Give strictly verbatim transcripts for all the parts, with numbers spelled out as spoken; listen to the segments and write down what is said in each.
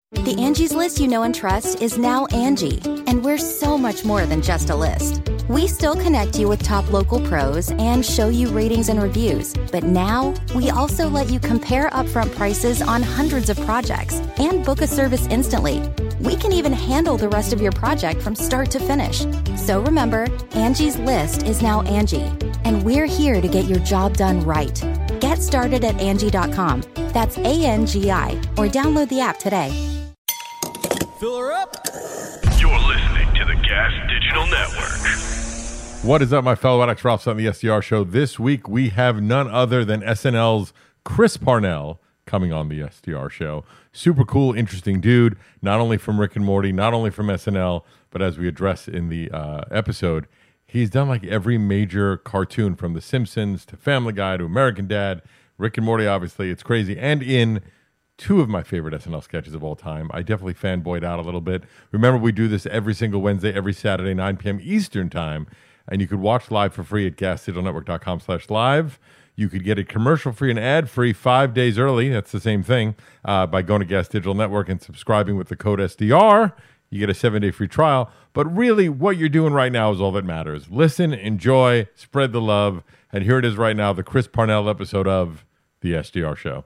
The Angie's List you know and trust is now Angie, and we're so much more than just a list. We still connect you with top local pros and show you ratings and reviews, but now we also let you compare upfront prices on hundreds of projects and book a service instantly. We can even handle the rest of your project from start to finish. So remember, Angie's List is now Angie, and we're here to get your job done right. Get started at Angie dot com. That's A N G I, or download the app today. Fill her up. You're listening to the Gas Digital Network. What is up, my fellow addicts? Ralph on the S D R Show. This week, we have none other than S N L's Chris Parnell coming on the S D R Show. Super cool, interesting dude, not only from Rick and Morty, not only from S N L, but as we address in the uh, episode, he's done like every major cartoon from The Simpsons to Family Guy to American Dad, Rick and Morty, obviously. It's crazy. And in two of my favorite S N L sketches of all time. I definitely fanboyed out a little bit. Remember, we do this every single Wednesday, every Saturday, nine p.m. Eastern time. And you could watch live for free at gas digital network dot com slash live. You could get it commercial-free and ad-free five days early. That's the same thing. Uh, by going to Gas Digital Network and subscribing with the code S D R, you get a seven-day free trial. But really, what you're doing right now is all that matters. Listen, enjoy, spread the love. And here it is right now, the Chris Parnell episode of the S D R Show.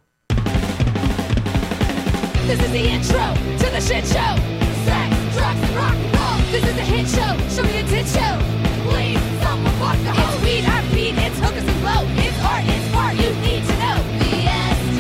This is the intro to the shit show. Sex, drugs, and rock and roll. This is a hit show. Show me a tit show. Please, someone walk the hole. It's weed, our beat, it's hookers and blow. It's art, it's smart, you need to know. The S D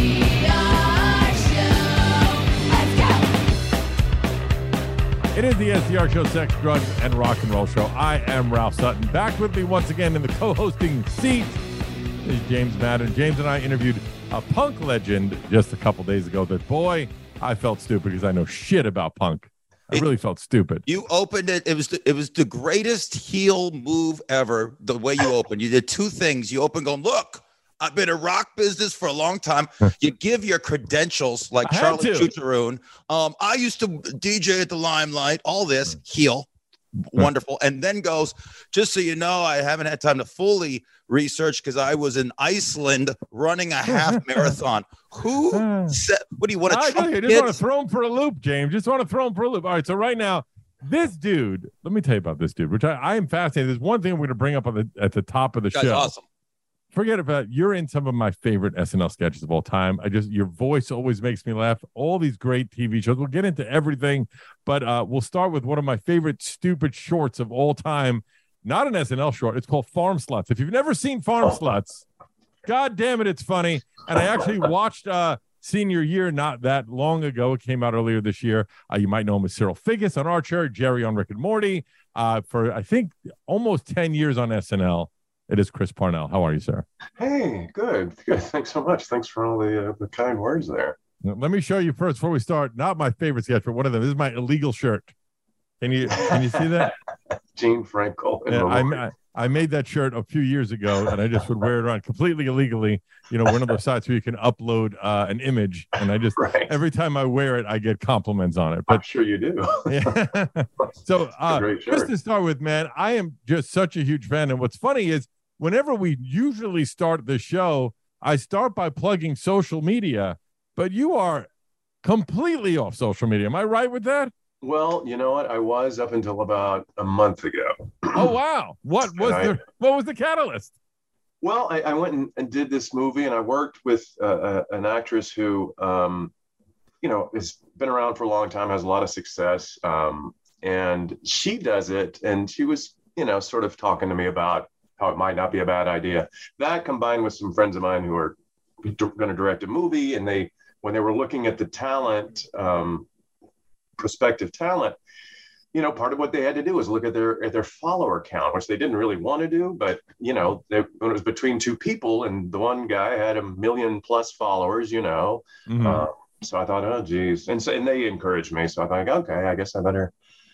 R Show. Let's go. It is the S D R Show, Sex, Drugs, and Rock and Roll Show. I am Ralph Sutton. Back with me once again in the co-hosting seat is James Madden. James and I interviewed a punk legend just a couple days ago that, boy, I felt stupid because I know shit about punk. I really felt stupid. You opened it. It was the, it was the greatest heel move ever. The way you opened, you did two things. You opened going, look, I've been in rock business for a long time. You give your credentials like I Charlie had to. Chucharoon. Um, I used to D J at the Limelight. All this heel, wonderful, and then goes, just so you know, I haven't had time to fully research because I was in Iceland running a half marathon. Who said? What do you want to? I Trump just kids? want to throw him for a loop, James. Just want to throw him for a loop. All right, so right now, this dude. Let me tell you about this dude, which I, I am fascinated. There's one thing I'm going to bring up on the at the top of the Guy's show. awesome. Forget about you're in some of my favorite S N L sketches of all time. I just your voice always makes me laugh. All these great T V shows. We'll get into everything, but uh, we'll start with one of my favorite stupid shorts of all time. Not an S N L short. It's called Farm Sluts. If you've never seen Farm Sluts, God damn it, it's funny. And I actually watched uh, Senior Year not that long ago. It came out earlier this year. Uh, you might know him as Cyril Figgis on Archer, Jerry on Rick and Morty. Uh, for I think almost ten years on S N L. It is Chris Parnell. How are you, sir? Hey, good. Good. Thanks so much. Thanks for all the, uh, the kind words there. Now, let me show you first before we start. Not my favorite sketch, but one of them. This is my illegal shirt. Can you can you see that? Gene Frankel. Yeah, I, I made that shirt a few years ago, and I just would wear it around completely illegally. You know, one of those sites where you can upload uh, an image, and I just right. every time I wear it, I get compliments on it. But I'm sure you do. Yeah. So uh, just to start with, man, I am just such a huge fan. And what's funny is whenever we usually start the show, I start by plugging social media, but you are completely off social media. Am I right with that? Well, you know what? I was up until about a month ago. Oh, wow. What was I, the what was the catalyst? Well, I, I went and, and did this movie, and I worked with uh, uh, an actress who, um, you know, has been around for a long time, has a lot of success, um, and she does it. And she was, you know, sort of talking to me about how it might not be a bad idea. That combined with some friends of mine who are going to direct a movie, and they, when they were looking at the talent, um, prospective talent, you know, part of what they had to do was look at their at their follower count, which they didn't really want to do. But, you know, they, when it was between two people and the one guy had a million plus followers, you know, mm-hmm. uh, so I thought, oh, geez. And so and they encouraged me. So I thought, okay, I guess I better,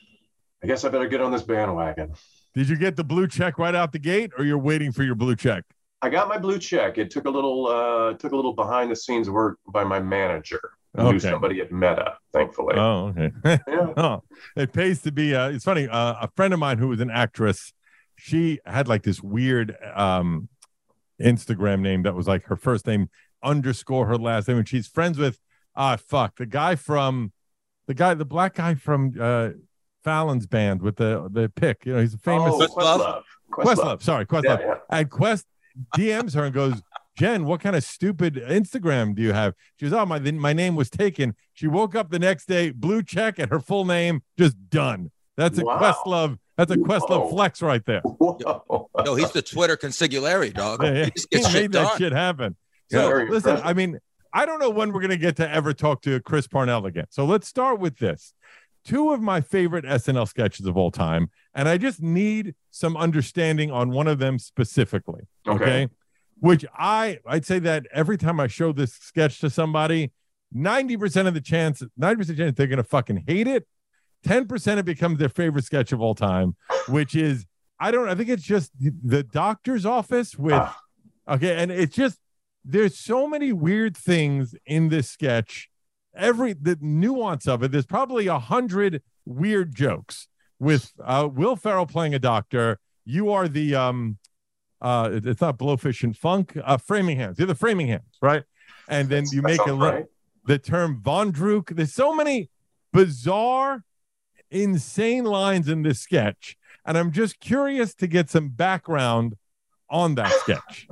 I guess I better get on this bandwagon. Did you get the blue check right out the gate, or you're waiting for your blue check? I got my blue check. It took a little, uh, took a little behind the scenes work by my manager. I okay. knew somebody at Meta, thankfully. Oh, okay. Yeah. Oh, it pays to be. Uh, it's funny. Uh, a friend of mine who was an actress, she had like this weird um, Instagram name that was like her first name underscore her last name, and she's friends with ah uh, fuck the guy from the guy, the black guy from uh, Fallon's band with the the pick. You know, he's a famous Oh, Questlove. Questlove. Questlove. Sorry, Questlove. Yeah, yeah. And Quest D Ms her and goes, Jen, what kind of stupid Instagram do you have? She goes, oh, my my name was taken. She woke up the next day, blue check, and her full name just done. That's a Wow. Questlove. That's a Questlove Whoa. flex right there. Whoa. No, he's the Twitter consigliere, dog. Yeah, yeah. He just He gets made shit that done. shit happen. Yeah, So very listen, impressive. I mean, I don't know when we're gonna get to ever talk to Chris Parnell again. So let's start with this. Two of my favorite S N L sketches of all time, and I just need some understanding on one of them specifically. Okay. Okay. Which I I'd say that every time I show this sketch to somebody, ninety percent of the chance, ninety percent chance they're gonna fucking hate it. ten percent it becomes their favorite sketch of all time, which is I don't I think it's just the doctor's office with Ah. okay, and it's just there's so many weird things in this sketch. Every the nuance of it, there's probably a hundred weird jokes with uh, Will Ferrell playing a doctor. You are the um, uh, it- it's not Blowfish and Funk, uh, Framing Hands. You're the Framing Hands, right? And then you That make a sounds li- right. the term Von Druk. There's so many bizarre, insane lines in this sketch, and I'm just curious to get some background on that sketch.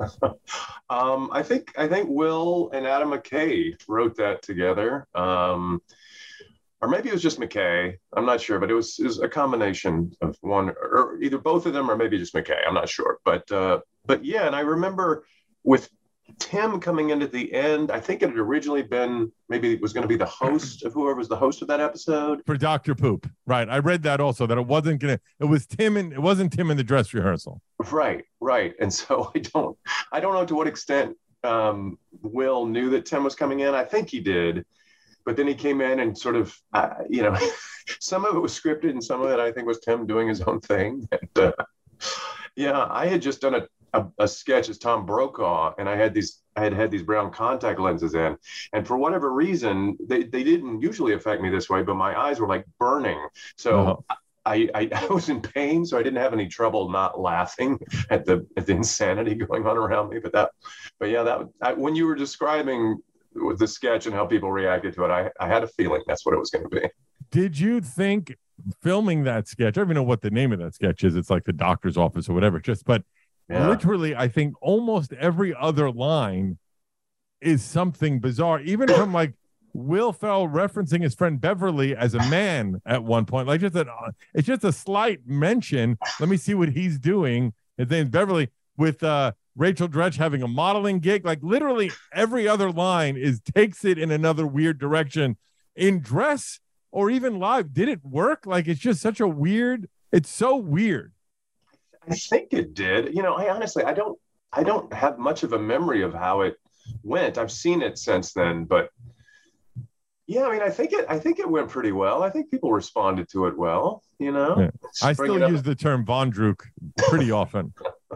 Um, I think I think Will and Adam McKay wrote that together, um, or maybe it was just McKay. I'm not sure, but it was, it was a combination of one, or either both of them, or maybe just McKay. I'm not sure, but uh, but yeah, and I remember with Tim coming in at the end. I think it had originally been maybe it was going to be the host of whoever was the host of that episode. For Doctor Poop, right? I read that also that it wasn't gonna. It was Tim and it wasn't Tim in the dress rehearsal. Right, right. And so I don't, I don't know to what extent um, Will knew that Tim was coming in. I think he did, but then he came in and sort of, uh, you know, some of it was scripted and some of it I think was Tim doing his own thing. And, uh, yeah, I had just done a, a, a sketch as Tom Brokaw, and I had these, I had had these brown contact lenses in, and for whatever reason, they, they didn't usually affect me this way, but my eyes were like burning. So. Uh-huh. I, I, I was in pain, so I didn't have any trouble not laughing at the at the insanity going on around me. But that, but yeah, that I, when you were describing the sketch and how people reacted to it, I, I had a feeling that's what it was going to be. Did you think filming that sketch? I don't even know what the name of that sketch is. It's like the doctor's office or whatever. Just but Yeah. literally, I think almost every other line is something bizarre, even from like Will Ferrell referencing his friend Beverly as a man at one point. Like just an, it's just a slight mention. Let me see what he's doing. His name's Beverly with uh, Rachel Dretch having a modeling gig. Like literally every other line is takes it in another weird direction. In dress or even live, did it work? Like it's just such a weird. It's so weird. I think it did. You know, I honestly, I don't, I don't have much of a memory of how it went. I've seen it since then, but yeah, I mean, I think it, I think it went pretty well. I think people responded to it well. You know, Yeah. I Bring still it up- use the term Von Druk pretty often.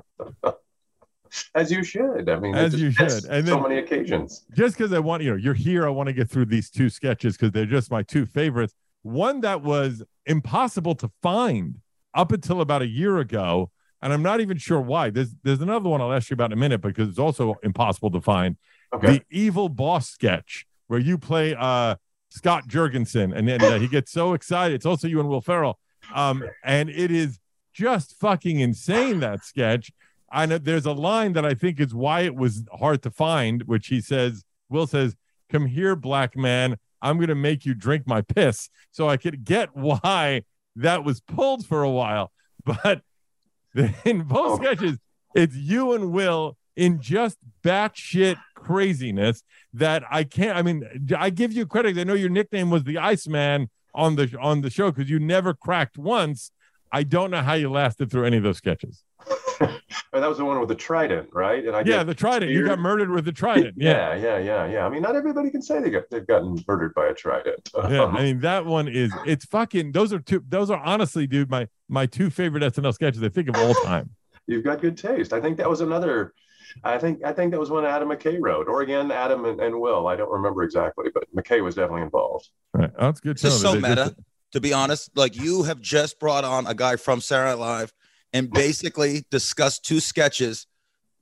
as you should. I mean, As it you just fits should. And so then- many occasions. Just because I want, you know, you're here, I want to get through these two sketches because they're just my two favorites. One that was impossible to find up until about a year ago, and I'm not even sure why. There's there's another one I'll ask you about in a minute because it's also impossible to find. Okay. The evil boss sketch where you play uh, Scott Jurgensen, and then uh, he gets so excited. It's also you and Will Ferrell, um, and it is just fucking insane, that sketch. I know there's a line that I think is why it was hard to find, which he says, Will says, "Come here, black man. I'm going to make you drink my piss." So I could get why that was pulled for a while. But in both Oh. sketches, it's you and Will in just batshit craziness that I can't. I mean, I give you credit. I know your nickname was the Iceman on the on the show because you never cracked once. I don't know how you lasted through any of those sketches. Oh, that was the one with the trident, right? And I Yeah, get the trident. You speared. got murdered with the trident. Yeah. yeah, yeah, yeah, yeah. I mean, not everybody can say they got they've gotten murdered by a trident. Yeah, Um, I mean that one is it's fucking. Those are two. Those are honestly, dude, my my two favorite S N L sketches I think of all time. You've got good taste. I think that was another. I think I think that was one Adam McKay wrote, or again Adam and, and Will. I don't remember exactly, but McKay was definitely involved. Right. Oh, that's good. It's just to know so that they meta, just- to be honest. Like you have just brought on a guy from Saturday Night Live and basically discussed two sketches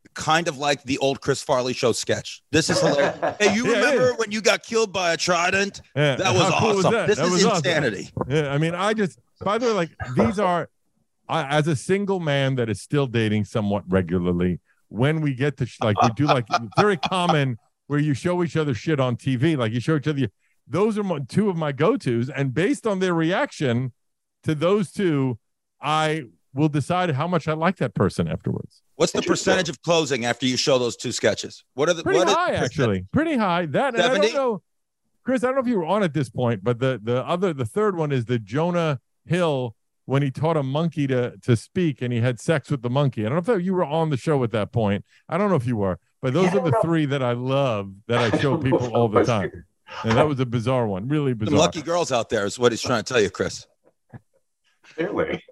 kind of like the old Chris Farley show sketch. This is hilarious. Hey, you Yeah, it remember is. when you got killed by a trident? Yeah, That was how cool was awesome. that? This That is was awesome. insanity. Yeah, I mean, I just, by the way, like these are, I, as a single man that is still dating somewhat regularly, when we get to, sh- like, we do, like, very common where you show each other shit on T V, like you show each other, those are my, two of my go-tos. And based on their reaction to those two, I will decide how much I like that person afterwards. What's the percentage of closing after you show those two sketches? What are the Pretty what are- high, actually. Pretty high. That, and I seventy? don't know, Chris, I don't know if you were on at this point, but the the other, the third one is the Jonah Hill when he taught a monkey to to speak and he had sex with the monkey. I don't know if you were on the show at that point. I don't know if you were, but those Yeah, are the no. three that I love that I show people all the time. And that was a bizarre one, really Some bizarre. lucky girls out there is what he's trying to tell you, Chris. Clearly.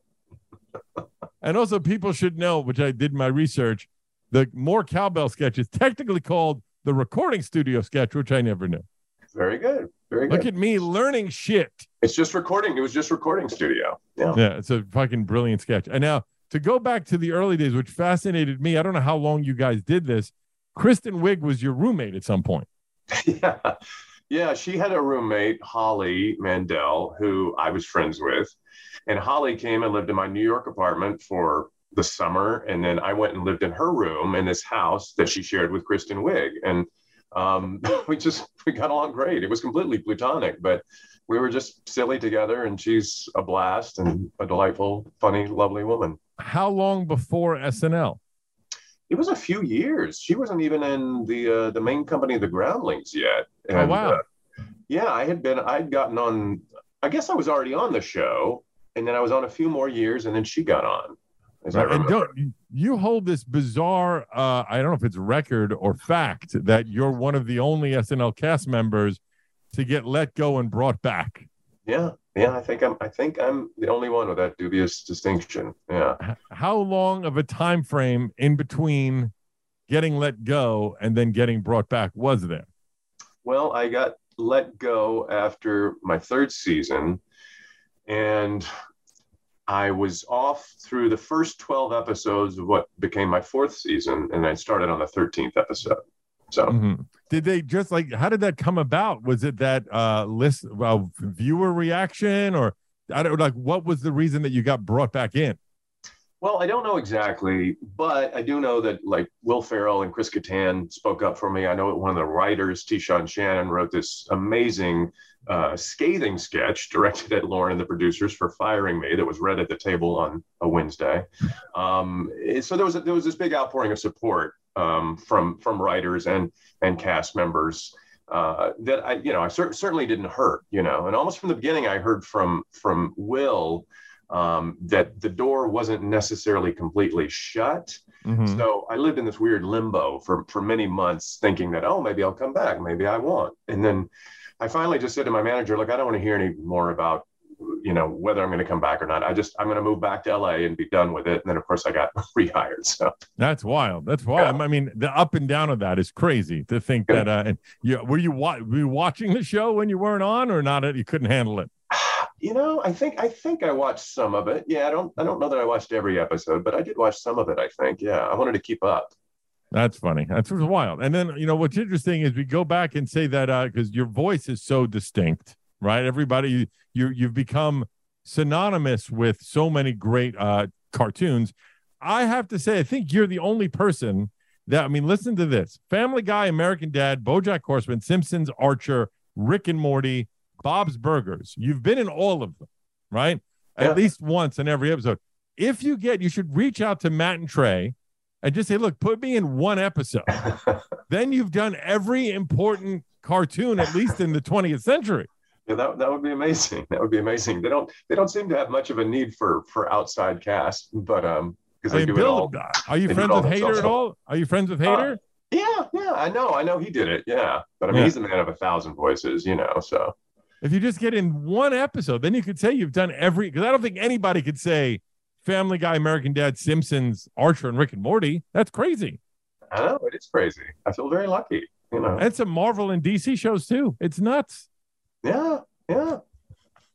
And also, people should know, which I did my research, the More Cowbell sketch is technically called the Recording Studio sketch, which I never knew. Very good. Very good. Look at me learning shit. It's just recording. It was just recording studio. Yeah. Yeah, it's a fucking brilliant sketch. And now, to go back to the early days, which fascinated me, I don't know how long you guys did this. Kristen Wiig was your roommate at some point. Yeah. Yeah. She had a roommate, Holly Mandel, who I was friends with. And Holly came and lived in my New York apartment for the summer. And then I went and lived in her room in this house that she shared with Kristen Wiig. And um, we just, we got along great. It was completely platonic, but we were just silly together. And she's a blast and a delightful, funny, lovely woman. How long before S N L? It was a few years. She wasn't even in the uh, the main company, the Groundlings, yet. And, Oh, wow. uh, yeah, I had been, I'd gotten on, I guess I was already on the show. And then I was on a few more years, and then she got on. As I And remember. don't, you hold this bizarre, uh, I don't know if it's record or fact, that you're one of the only S N L cast members to get let go and brought back. Yeah, yeah. I think I'm. I think I'm the only one with that dubious distinction. Yeah. H- How long of a time frame in between getting let go and then getting brought back was there? Well, I got let go after my third season, and I was off through the first twelve episodes of what became my fourth season, and I started on the thirteenth episode. So. Mhm. Did they just like, how did that come about? Was it that uh, list, uh, viewer reaction, or I don't like, what was the reason that you got brought back in? Well, I don't know exactly, but I do know that like Will Ferrell and Chris Kattan spoke up for me. I know one of the writers, Tishon Shannon, wrote this amazing, uh, scathing sketch directed at Lauren and the producers for firing me that was read at the table on a Wednesday. Um, so there was a, there was this big outpouring of support um, from from writers and and cast members. Uh, that I, you know, I cer- certainly didn't hurt, you know, and almost from the beginning, I heard from from Will um, that the door wasn't necessarily completely shut. Mhm. So I lived in this weird limbo for, for many months thinking that, oh, maybe I'll come back. Maybe I won't. And then I finally just said to my manager, look, I don't want to hear any more about, you know, whether I'm going to come back or not. I just, I'm going to move back to L A and be done with it. And then of course I got rehired. So That's wild. That's wild. Yeah. I mean, the up and down of that is crazy to think Yeah. that. Uh, and you were you wa- were you watching the show when you weren't on, or not? You couldn't handle it. You know, I think I think I watched some of it. Yeah, I don't I don't know that I watched every episode, but I did watch some of it, I think. Yeah, I wanted to keep up. That's funny. That's wild. And then, you know, what's interesting is we go back and say that uh because your voice is so distinct, right? Everybody, you you've become synonymous with so many great uh cartoons. I have to say, I think you're the only person that, I mean, listen to this: Family Guy, American Dad, BoJack Horseman, Simpsons, Archer, Rick and Morty, Bob's Burgers. You've been in all of them, right? Yeah. At least once in every episode. If you get, you should reach out to Matt and Trey and just say, look, put me in one episode. Then you've done every important cartoon, at least in the twentieth century. Yeah, that, that would be amazing. That would be amazing. They don't they don't seem to have much of a need for for outside cast, but um because I they mean, do it Bill, all. are you they do friends it all with Hader themselves. at all? Are you friends with Hader? Yeah, yeah, I know. I know he did it. Yeah. But I mean Yeah. he's the man of a thousand voices, you know, so If you just get in one episode, then you could say you've done every, because I don't think anybody could say Family Guy, American Dad, Simpsons, Archer, and Rick and Morty. That's crazy. I know it is crazy. I feel very lucky, you know. And some Marvel and D C shows too. It's nuts. Yeah, yeah.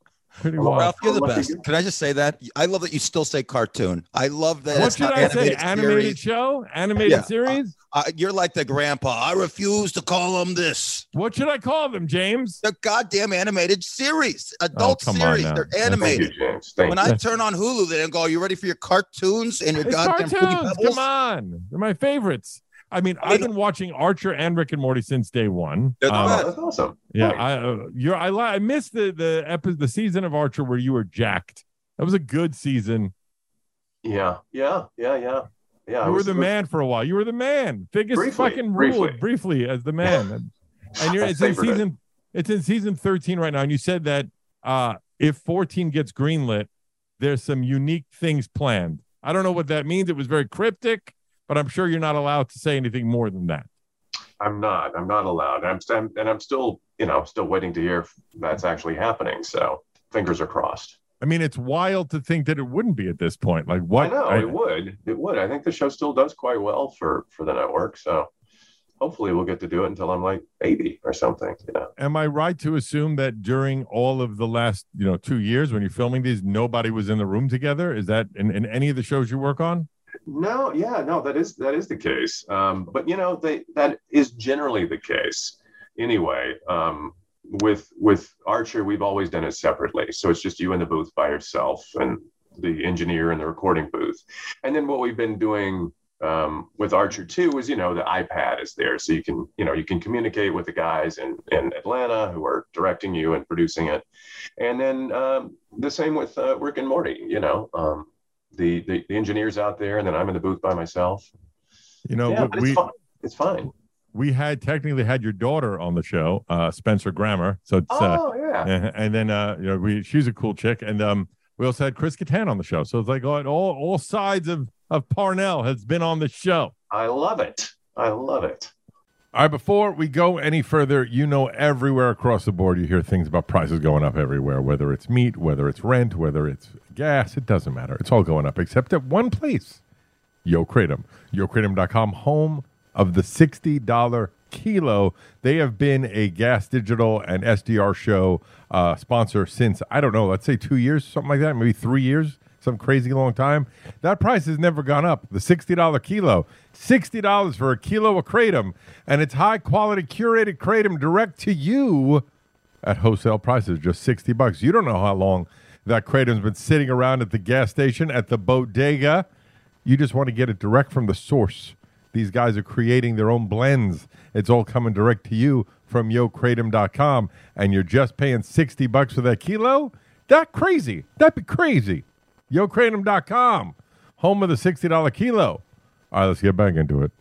Pretty Well, wild. Ralph, you're the Lucky best. you. Can I just say that? I love that you still say cartoon. I love that. What it's should not I say? animated Animated series. show? Animated Yeah. series? Uh, you're like the grandpa. I refuse to call them this. What should I call them, James? They're goddamn animated series, adult come on series. now. They're Thank Thank animated. you, James. Thank When you. I turn on Hulu, they don't go, "Are you ready for your cartoons and your It's goddamn Fruity cartoons. Pebbles?" Come on. They're my favorites. I mean, I mean- I've been watching Archer and Rick and Morty since day one. They're the Um, Oh, best. that's awesome. yeah, Thanks. I uh, you're I li- I missed the the epi- the season of Archer where you were jacked. That was a good season. Yeah, yeah, yeah, yeah, yeah. I You were was- the man for a while. You were the man. Biggest Briefly, fucking briefly. ruled briefly as the man. And, and you're I it's in savored it. season it's in season thirteen right now. And you said that uh if fourteen gets greenlit, there's some unique things planned. I don't know what that means. It was very cryptic, but I'm sure you're not allowed to say anything more than that. I'm not. I'm not allowed. I'm, I'm and I'm still, you know, still waiting to hear if that's actually happening. So fingers are crossed. I mean, it's wild to think that it wouldn't be at this point. Like what? I know I- it would. It would. I think the show still does quite well for for the network. So hopefully we'll get to do it until I'm like eighty or something. You know. Am I right to assume that during all of the last, you know, two years when you're filming these, nobody was in the room together? Is that in, in any of the shows you work on? No, yeah, no, that is that is the case. Um, but you know, they that is generally the case anyway. Um, with with Archer, we've always done it separately, so it's just you in the booth by yourself and the engineer in the recording booth. And then what we've been doing um, with Archer two is, you know, the iPad is there, so you can you know you can communicate with the guys in in Atlanta who are directing you and producing it. And then um, the same with uh, Rick and Morty, you know. Um, The, the the engineers out there, and then I'm in the booth by myself. You know, yeah, but we it's fine. It's fine. we had technically had your daughter on the show, uh, Spencer Grammer. So it's uh, Oh yeah. uh, and then uh, you know, we she's a cool chick, and um, we also had Chris Kattan on the show. So it's like all all, all sides of of Parnell has been on the show. I love it. I love it. All right, before we go any further, you know, everywhere across the board, you hear things about prices going up everywhere, whether it's meat, whether it's rent, whether it's gas, it doesn't matter. It's all going up, except at one place, Yo Kratom. Yo Kratom dot com, home of the sixty dollars kilo. They have been a Gas Digital and S D R show uh, sponsor since, I don't know, let's say two years, something like that, maybe three years. Some crazy long time. That price has never gone up. The sixty dollars kilo. sixty dollars for a kilo of Kratom. And it's high quality curated Kratom direct to you at wholesale prices, just sixty bucks. You don't know how long that Kratom's been sitting around at the gas station, at the bodega. You just want to get it direct from the source. These guys are creating their own blends. It's all coming direct to you from Yo Kratom dot com. And you're just paying sixty bucks for that kilo? That crazy. That'd be crazy. Yo Kratom dot com, home of the sixty dollars kilo. All right, let's get back into it.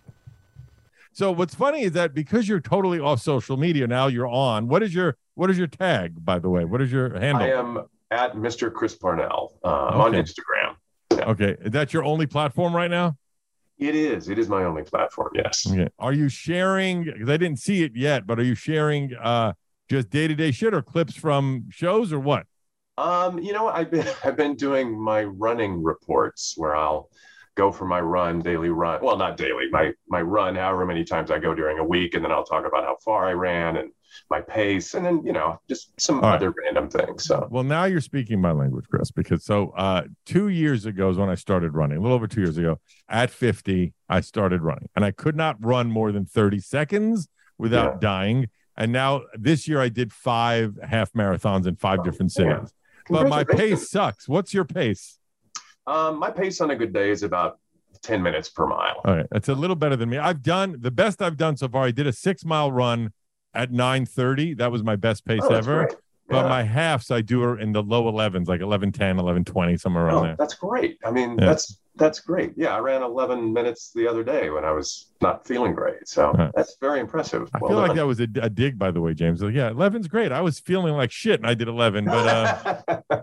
So what's funny is that because you're totally off social media now, you're on. What is your what is your tag, by the way? What is your handle? I am at Mister Chris Parnell. Uh, I'm on Okay. Instagram. Okay, is that your only platform right now? It is. It is my only platform. Yes. Okay. Are you sharing, because I didn't see it yet, but are you sharing uh, just day-to-day shit or clips from shows or what? Um, you know, I've been I've been doing my running reports where I'll go for my run, daily run. Well, not daily, my my run, however many times I go during a week, and then I'll talk about how far I ran and my pace, and then you know just some All right. other random things. So Well, now you're speaking my language, Chris, because so uh, two years ago is when I started running, a little over two years ago. At fifty, I started running, and I could not run more than thirty seconds without Yeah. dying. And now this year I did five half marathons in five different yeah. cities. But my Congratulations. pace sucks. What's your pace? Um, my pace on a good day is about ten minutes per mile. All right, that's a little better than me. I've done the best I've done so far. I did a six mile run at nine thirty. That was my best pace Oh, that's ever. great. But Yeah. my halves I do are in the low elevens, like eleven ten, eleven twenty, somewhere around Oh, there. that's great. I mean, Yeah. that's that's great. Yeah, I ran eleven minutes the other day when I was not feeling great. So Huh. that's very impressive. I Well feel like done. that was a, a dig, by the way, James. Like, yeah, eleven's great. I was feeling like shit, and I did eleven. But uh,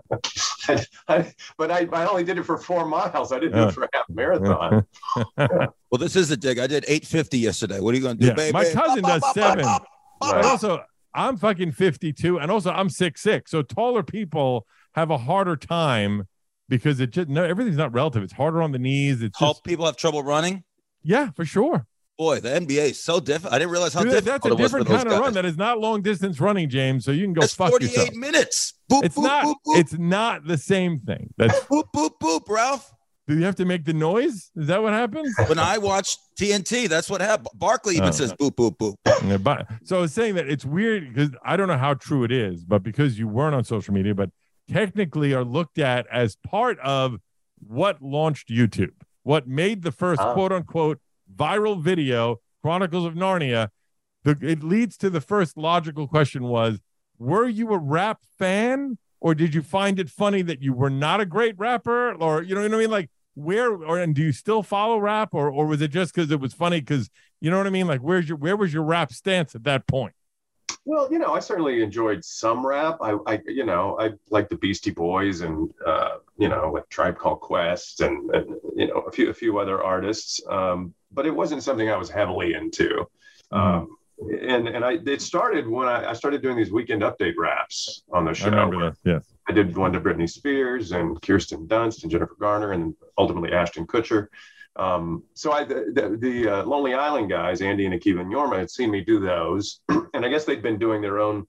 I, but I, I only did it for four miles. I didn't do Yeah. it for a half marathon. Well, this is a dig. I did eight fifty yesterday. What are you going to do, Yeah, baby? my cousin does seven. Right. but also, I'm fucking fifty-two, and also I'm six six. So taller people have a harder time because it just no everything's not relative. It's harder on the knees. It's Tall just people have trouble running. yeah, for sure. Boy, the N B A is so different. I didn't realize how Dude, difficult that's a it was for different those kind of guys. run. That is not long distance running, James. So you can go That's fuck forty-eight yourself. minutes. Boop, It's boop, not. boop, boop. It's not the same thing. That's. boop, boop, boop, Ralph. Do you have to make the noise? Is that what happens? When I watch T N T, that's what happened. Barkley even Oh. says boop, boop, boop. Yeah, but so I was saying that it's weird because I don't know how true it is, but because you weren't on social media, but technically are looked at as part of what launched YouTube, what made the first Ah. quote unquote viral video, Chronicles of Narnia. The, it leads to the first logical question was, were you a rap fan or did you find it funny that you were not a great rapper? Or, you know what I mean? Like where, or, and do you still follow rap or, or was it just because it was funny? Cause you know what I mean? Like where's your, where was your rap stance at that point? Well, you know, I certainly enjoyed some rap. I, I you know, I like the Beastie Boys and, uh, you know, like Tribe Called Quest and, and, you know, a few, a few other artists. Um, but it wasn't something I was heavily into. Mm-hmm. Um, and, and I, it started when I, I started doing these weekend update raps on the show. I remember that. Yes. I did one to Britney Spears and Kirsten Dunst and Jennifer Garner and ultimately Ashton Kutcher. Um, so I, the, the, the uh, Lonely Island guys, Andy and Akiva and Yorma, had seen me do those. And I guess they'd been doing their own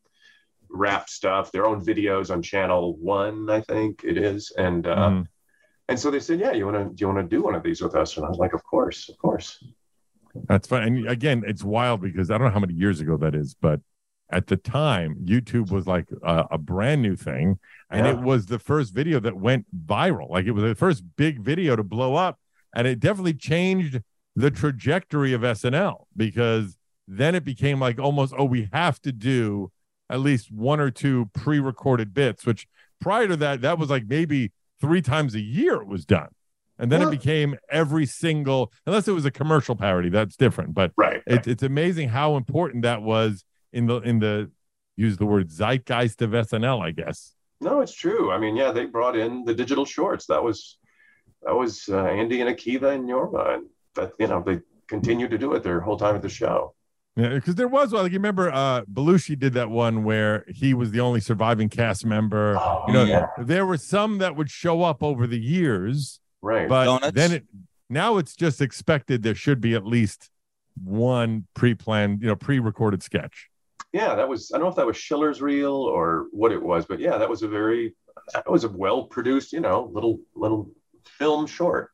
rap stuff, their own videos on Channel One, I think it is. And, uh, Mhm. and so they said, yeah, you want to, do you want to do one of these with us? And I was like, of course, of course. That's fine. And again, it's wild because I don't know how many years ago that is, but at the time, YouTube was like a, a brand new thing. And Yeah. it was the first video that went viral. Like it was the first big video to blow up. And it definitely changed the trajectory of S N L because then it became like almost, oh, we have to do at least one or two pre-recorded bits, which prior to that, that was like maybe three times a year it was done. And then Yeah. it became every single, unless it was a commercial parody, that's different. But Right. it, it's amazing how important that was in the, in the, use the word zeitgeist of S N L, I guess. No, it's true. I mean, yeah, they brought in the digital shorts. That was, that was uh, Andy and Akiva and Yorma. And that, you know, they continued to do it their whole time at the show. Yeah, because there was, like, you remember uh, Belushi did that one where he was the only surviving cast member. Oh, you know, yeah. there were some that would show up over the years, Right. but Donuts. then it now it's just expected there should be at least one pre-planned, you know, pre-recorded sketch. Yeah, that was, I don't know if that was Schiller's reel or what it was, but yeah, that was a very, that was a well-produced, you know, little, little film short.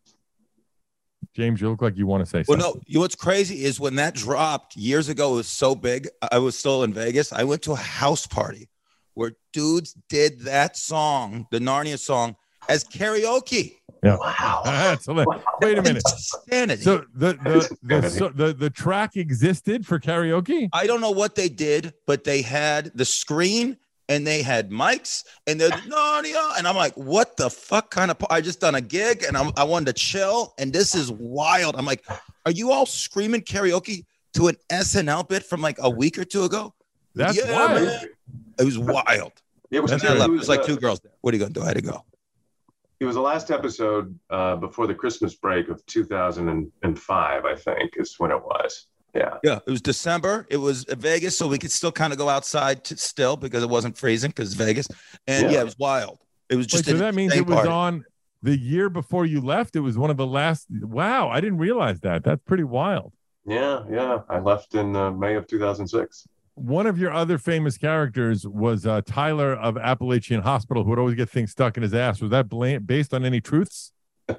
James, you look like you want to say Well, something. no, you know what's crazy is when that dropped years ago, it was so big. I was still in Vegas. I went to a house party where dudes did that song, the Narnia song, as karaoke. Yeah. Wow. That's hilarious. Wait a minute. Insanity. So the the the, Insanity. so the the track existed for karaoke? I don't know what they did, but they had the screen and they had mics and they're Narnia. And I'm like, what the fuck kind of, I just done a gig and I'm, I wanted to chill. And this is wild. I'm like, are you all screaming karaoke to an S N L bit from like a week or two ago? That's Yeah, wild. man. It was wild. It was, And That's then I left. it It was like uh, two girls there. What are you going to do? I had to go. It was the last episode uh, before the Christmas break of two thousand five, I think, is when it was. Yeah. Yeah, it was December. It was Vegas, so we could still kind of go outside to still because it wasn't freezing because it's Vegas. And yeah. Yeah. it was wild. It was Wait, just so an that means insane it was party. on the year before you left. It was one of the last. Wow, I didn't realize that. That's pretty wild. Yeah. Yeah. I left in uh, May of two thousand six. One of your other famous characters was uh, Tyler of Appalachian Hospital, who would always get things stuck in his ass. Was that bla- based on any truths?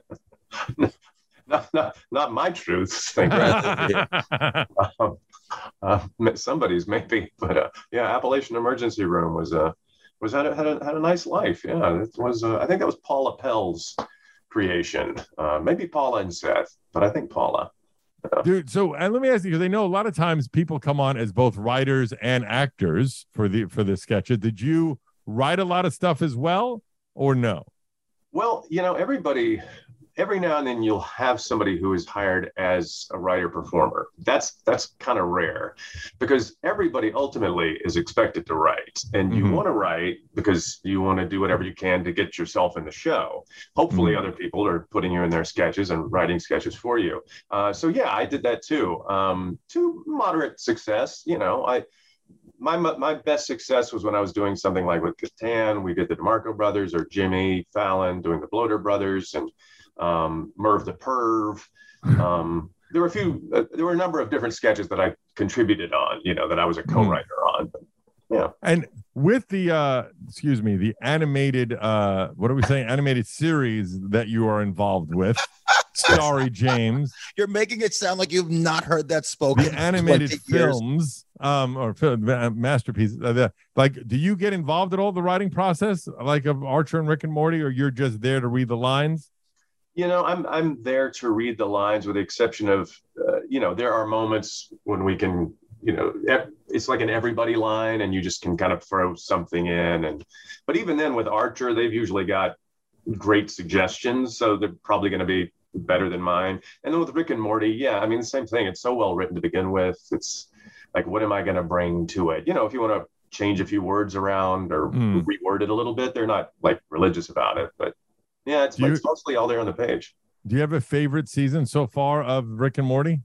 Not, not, not my truths. Thank God. um, uh, somebody's maybe, but uh, yeah, Appalachian Emergency Room was a uh, was had a, had a had a nice life. Yeah, it was. Uh, I think that was Paula Pell's creation. Uh, maybe Paula and Seth, but I think Paula. Dude, so and let me ask you, because I know a lot of times people come on as both writers and actors for the for the sketches. Did you write a lot of stuff as well, or no? Well, you know, everybody, every now and then you'll have somebody who is hired as a writer performer. That's that's kind of rare because everybody ultimately is expected to write, and you Mhm. want to write because you want to do whatever you can to get yourself in the show. Hopefully, Mhm. other people are putting you in their sketches and writing sketches for you. Uh, so yeah, I did that too, um, to moderate success. You know, I. my my best success was when I was doing something like with Catan. We did the DeMarco brothers or Jimmy Fallon doing the Bloater brothers and um, Merv the Perv. Um, there were a few. Uh, there were a number of different sketches that I contributed on. You know, that I was a co-writer on. But, yeah. And with the uh, excuse me, the animated uh, what are we saying? Animated series that you are involved with. Sorry, James. You're making it sound like you've not heard that spoken. The animated films, um, or film, uh, masterpieces. Uh, the, like, do you get involved at all the writing process, like of Archer and Rick and Morty, or you're just there to read the lines? You know, I'm I'm there to read the lines, with the exception of, uh, you know, there are moments when we can, you know, it's like an everybody line, and you just can kind of throw something in. And but even then, with Archer, they've usually got great suggestions, so they're probably going to be better than mine. And then with Rick and Morty, yeah, I mean, the same thing. It's so well written to begin with. It's like, what am I going to bring to it? You know, if you want to change a few words around or mm. reword it a little bit, they're not like religious about it. But yeah, it's, you, it's mostly all there on the page. Do you have a favorite season so far of Rick and Morty?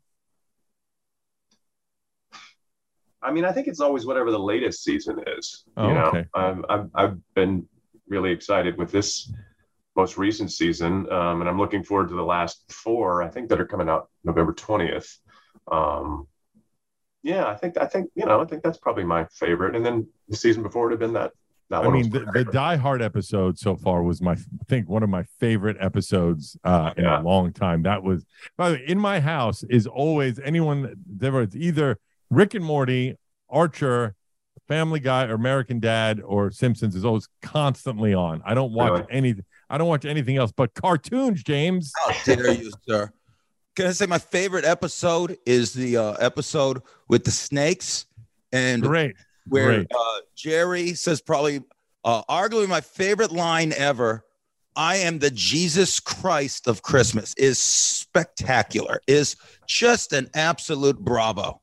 I mean, I think it's always whatever the latest season is. Oh, you know, okay. I've, I've, I've been really excited with this most recent season, um, and I'm looking forward to the last four, I think, that are coming out November twentieth. Um, yeah, I think I think you know I think that's probably my favorite. And then the season before would have been that. that I mean, the, the Die Hard episode so far was my, I think, one of my favorite episodes uh, in yeah. a long time. That was, by the way, in my house is always anyone there. It's either Rick and Morty, Archer, Family Guy, or American Dad, or Simpsons is always constantly on. I don't watch really? anything. I don't watch anything else but cartoons, James. How dare you, sir? Can I say my favorite episode is the uh, episode with the snakes and Great. where Great. Uh, Jerry says probably uh, arguably my favorite line ever. I am the Jesus Christ of Christmas is spectacular. Is just an absolute bravo.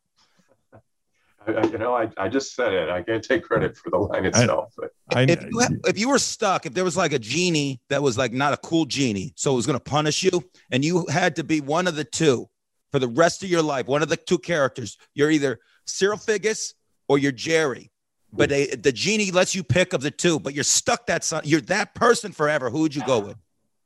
I, you know, I, I just said it. I can't take credit for the line itself. But. I, if, you had, if you were stuck, if there was like a genie that was like not a cool genie, so it was going to punish you, and you had to be one of the two for the rest of your life, one of the two characters, you're either Cyril Figgis or you're Jerry. But they, the genie lets you pick of the two, but you're stuck that son, you're that person forever. Who would you go with?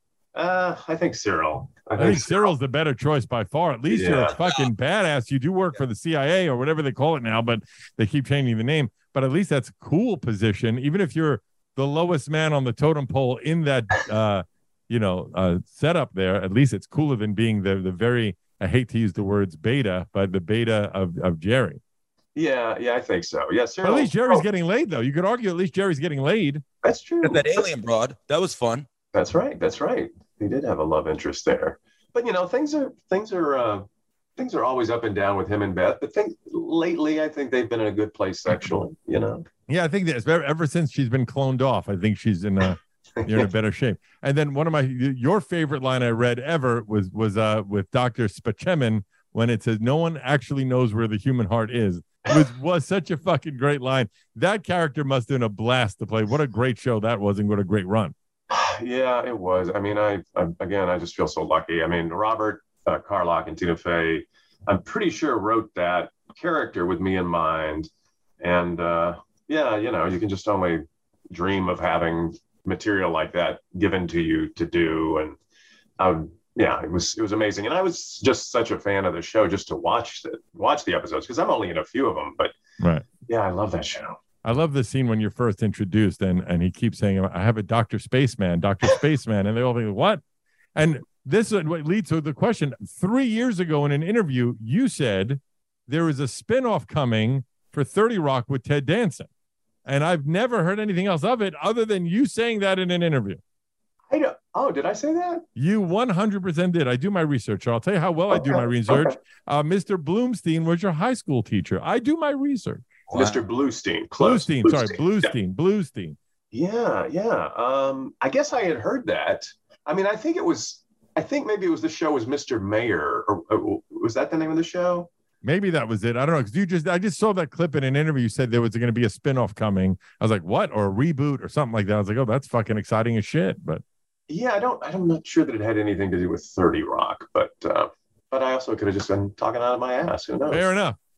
Uh, I think Cyril. I, I think Cyril's the better choice by far. At least yeah. you're a fucking badass. You do work for the C I A or whatever they call it now, but they keep changing the name. But at least that's a cool position. Even if you're the lowest man on the totem pole in that, uh, you know, uh, setup there, at least it's cooler than being the the very, I hate to use the words beta, but the beta of, of Jerry. Yeah, yeah, I think so. Yeah, Cyril. But at least Jerry's oh. getting laid, though. You could argue at least Jerry's getting laid. That's true. And that alien broad, that was fun. That's right. That's right. He did have a love interest there. But you know, things are things are uh, things are always up and down with him and Beth. But think lately, I think they've been in a good place sexually. You know. Yeah, I think that ever since she's been cloned off, I think she's in a you're in a better shape. And then one of my your favorite line I read ever was was uh with Doctor Spaceman when it says no one actually knows where the human heart is. It was, was such a fucking great line. That character must have been a blast to play. What a great show that was, and what a great run. Yeah, it was. I mean, I, I again, I just feel so lucky. I mean, Robert uh, Carlock and Tina Fey, I'm pretty sure wrote that character with me in mind. And uh, yeah, you know, you can just only dream of having material like that given to you to do. And um, yeah, it was it was amazing. And I was just such a fan of the show just to watch the watch the episodes because I'm only in a few of them. But right, yeah, I love that show. I love the scene when you're first introduced and, and he keeps saying, I have a Doctor Spaceman, Doctor Spaceman. And they all think, what? And this is what leads to the question. Three years ago in an interview, you said there is a spinoff coming for thirty Rock with Ted Danson. And I've never heard anything else of it other than you saying that in an interview. I don't, oh, did I say that? You one hundred percent did. I do my research. I'll tell you how well okay. I do my research. Okay. Uh, Mister Bloomstein was your high school teacher. I do my research. Wow. Mister Bluestein. Bluestein, Bluestein, sorry, Bluestein, yeah. Bluestein. Yeah, yeah. Um, I guess I had heard that. I mean, I think it was, I think maybe it was the show was Mister Mayor, or, or was that the name of the show? Maybe that was it. I don't know. Because you just, I just saw that clip in an interview. You said there was going to be a spinoff coming. I was like, what? Or a reboot or something like that. I was like, oh, that's fucking exciting as shit. But yeah, I don't, I'm not sure that it had anything to do with thirty Rock, but, uh, but I also could have just been talking out of my ass. Who knows? Fair enough.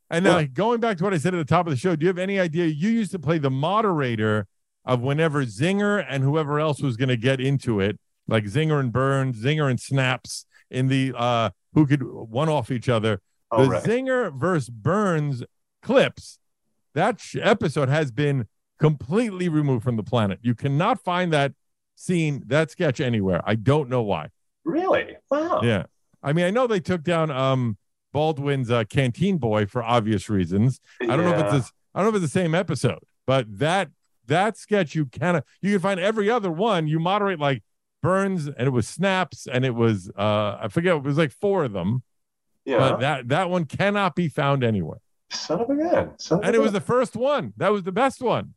And now, going back to what I said at the top of the show, do you have any idea? You used to play the moderator of whenever Zinger and whoever else was going to get into it, like Zinger and Burns, Zinger and Snaps, in the uh, who could one off each other. Oh, the right. Zinger versus Burns clips, that sh- episode has been completely removed from the planet. You cannot find that scene, that sketch anywhere. I don't know why. Really? Wow. Yeah. I mean, I know they took down um, Baldwin's uh, Canteen Boy for obvious reasons. I don't know if it's this, I don't know if it's the same episode, but that that sketch you cannot. You can find every other one. You moderate like Burns, and it was Snaps, and it was uh, I forget. It was like four of them. Yeah. But that that one cannot be found anywhere. Son of a gun. Son of And a it was gun. the first one. That was the best one.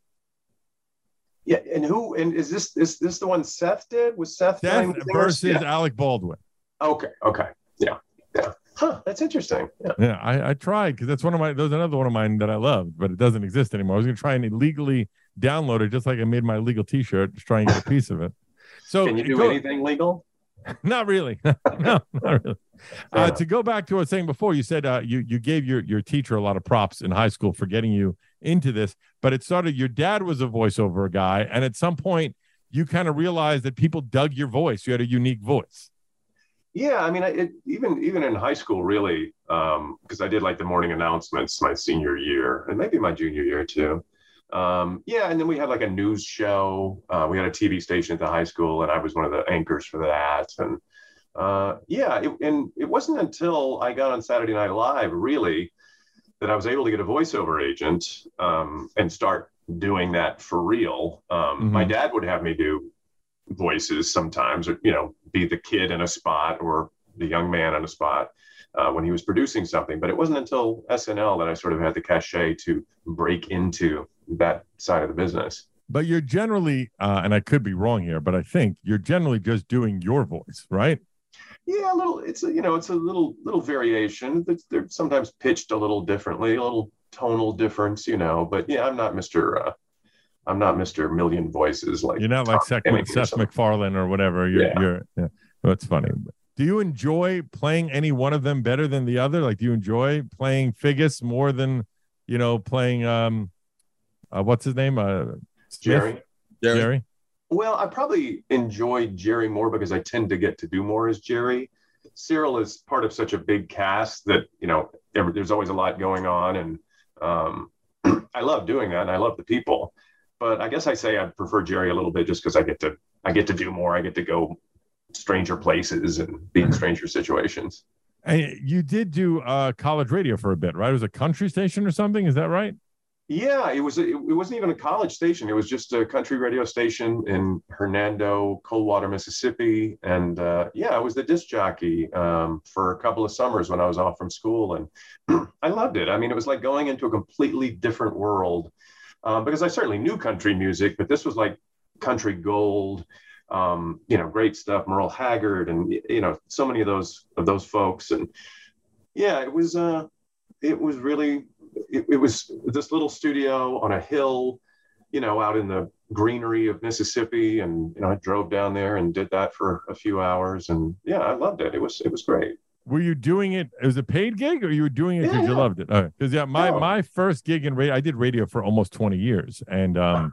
Yeah. And who? And is this is this the one Seth did? Was Seth Seth playing the Zingers? versus Yeah. Alec Baldwin. Okay. Okay. Yeah. Yeah. Huh. That's interesting. Yeah. Yeah, I, I tried because that's one of my. There's another one of mine that I loved, but it doesn't exist anymore. I was gonna try and illegally download it, just like I made my legal T-shirt, just try and get a piece of it. So Can you do go- anything legal? Not really. no, not really. Uh, to go back to what I was saying before, you said uh, you you gave your your teacher a lot of props in high school for getting you into this, but it started. Your dad was a voiceover guy, and at some point, you kind of realized that people dug your voice. You had a unique voice. Yeah, I mean, I, it, even even in high school, really, because I did like the morning announcements my senior year and maybe my junior year too. Um, yeah, and then we had like a news show. Uh, we had a T V station at the high school, and I was one of the anchors for that. And uh, yeah, it, and it wasn't until I got on Saturday Night Live, really, that I was able to get a voiceover agent um, and start doing that for real. Um, Mhm. My dad would have me do voices sometimes, or you know, be the kid in a spot or the young man in a spot uh, when he was producing something. But it wasn't until S N L that I sort of had the cachet to break into that side of the business. But you're generally, uh, and I could be wrong here, but I think you're generally just doing your voice, right? Yeah, a little. It's a, you know, it's a little little variation. It's, they're sometimes pitched a little differently, a little tonal difference, you know. But yeah, I'm not Mister Uh, I'm not Mister Million Voices like You're not like Tom Seth, Kenny or Seth something. MacFarlane or whatever. You're, Yeah. you're. Yeah. That's funny. Do you enjoy playing any one of them better than the other? Like, do you enjoy playing Figgis more than, you know, playing um, uh, what's his name? Uh, Smith? Jerry. Jerry. Jerry. Well, I probably enjoy Jerry more because I tend to get to do more as Jerry. Cyril is part of such a big cast that, you know, every, there's always a lot going on. And um, I love doing that. And I love the people. But I guess I say I prefer Jerry a little bit just because I get to I get to do more. I get to go stranger places and be in stranger situations. And you did do uh, college radio for a bit, right? It was a country station or something. Is that right? Yeah, it was. It, it wasn't even a college station. It was just a country radio station in Hernando, Coldwater, Mississippi. And uh, yeah, I was the disc jockey um, for a couple of summers when I was off from school, and I loved it. I mean, it was like going into a completely different world um, because I certainly knew country music, but this was like country gold. Um, you know, great stuff. Merle Haggard, and you know, so many of those of those folks. And yeah, it was. Uh, it was really. It, it was this little studio on a hill, you know, out in the greenery of Mississippi. And, you know, I drove down there and did that for a few hours. And yeah, I loved it. It was, it was great. Were you doing it as a paid gig, or you were doing it because Yeah, you yeah. loved it? Because yeah, my No. my first gig in radio, I did radio for almost twenty years, and um,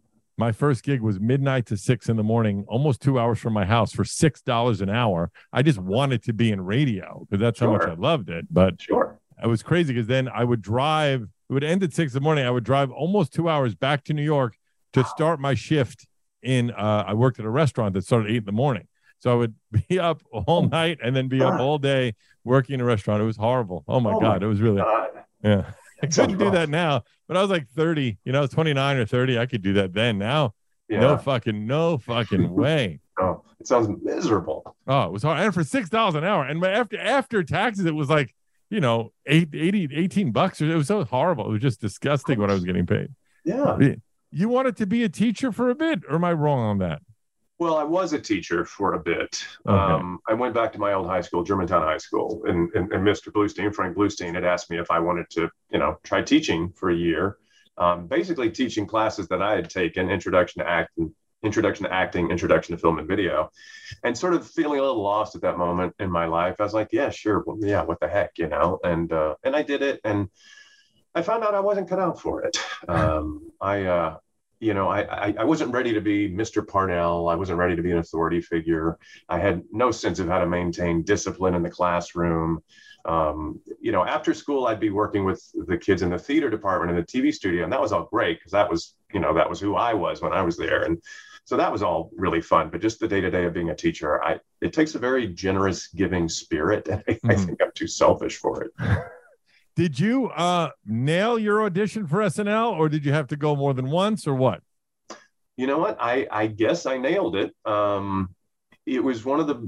my first gig was midnight to six in the morning, almost two hours from my house for six dollars an hour. I just wanted to be in radio because that's how much Sure. I loved it. But Sure. it was crazy because then I would drive. It would end at six in the morning. I would drive almost two hours back to New York to start my shift in. Uh, I worked at a restaurant that started at eight in the morning, so I would be up all night and then be up all day working in a restaurant. It was horrible. Oh my Oh god, my it was really God. yeah. I That sounds couldn't do rough. that now, but I was like thirty. You know, I was twenty-nine or thirty. I could do that then. Now, Yeah. no fucking, no fucking way. Oh, it sounds miserable. Oh, it was hard. And for six dollars an hour, and after after taxes, it was like, you know, eight, eighty, eighteen bucks. It was so horrible. It was just disgusting what I was getting paid. Yeah. You wanted to be a teacher for a bit, or am I wrong on that? Well, I was a teacher for a bit. Okay. Um, I went back to my old high school, Germantown High School, and, and, and Mister Bluestein, Frank Bluestein, had asked me if I wanted to, you know, try teaching for a year. Um, basically teaching classes that I had taken, introduction to acting, introduction to acting, introduction to film and video, and sort of feeling a little lost at that moment in my life. I was like, yeah, sure. Well, yeah, what the heck, you know? And, uh, and I did it. And I found out I wasn't cut out for it. Um, I, uh, you know, I, I, I wasn't ready to be Mister Parnell. I wasn't ready to be an authority figure. I had no sense of how to maintain discipline in the classroom. Um, you know, after school, I'd be working with the kids in the theater department in the T V studio. And that was all great because that was, you know, that was who I was when I was there. And so that was all really fun. But just the day to day of being a teacher, I it takes a very generous, giving spirit. And I, mm-hmm. I think I'm too selfish for it. Did you uh, nail your audition for S N L, or did you have to go more than once, or what? You know what? I, I guess I nailed it. Um, it was one of the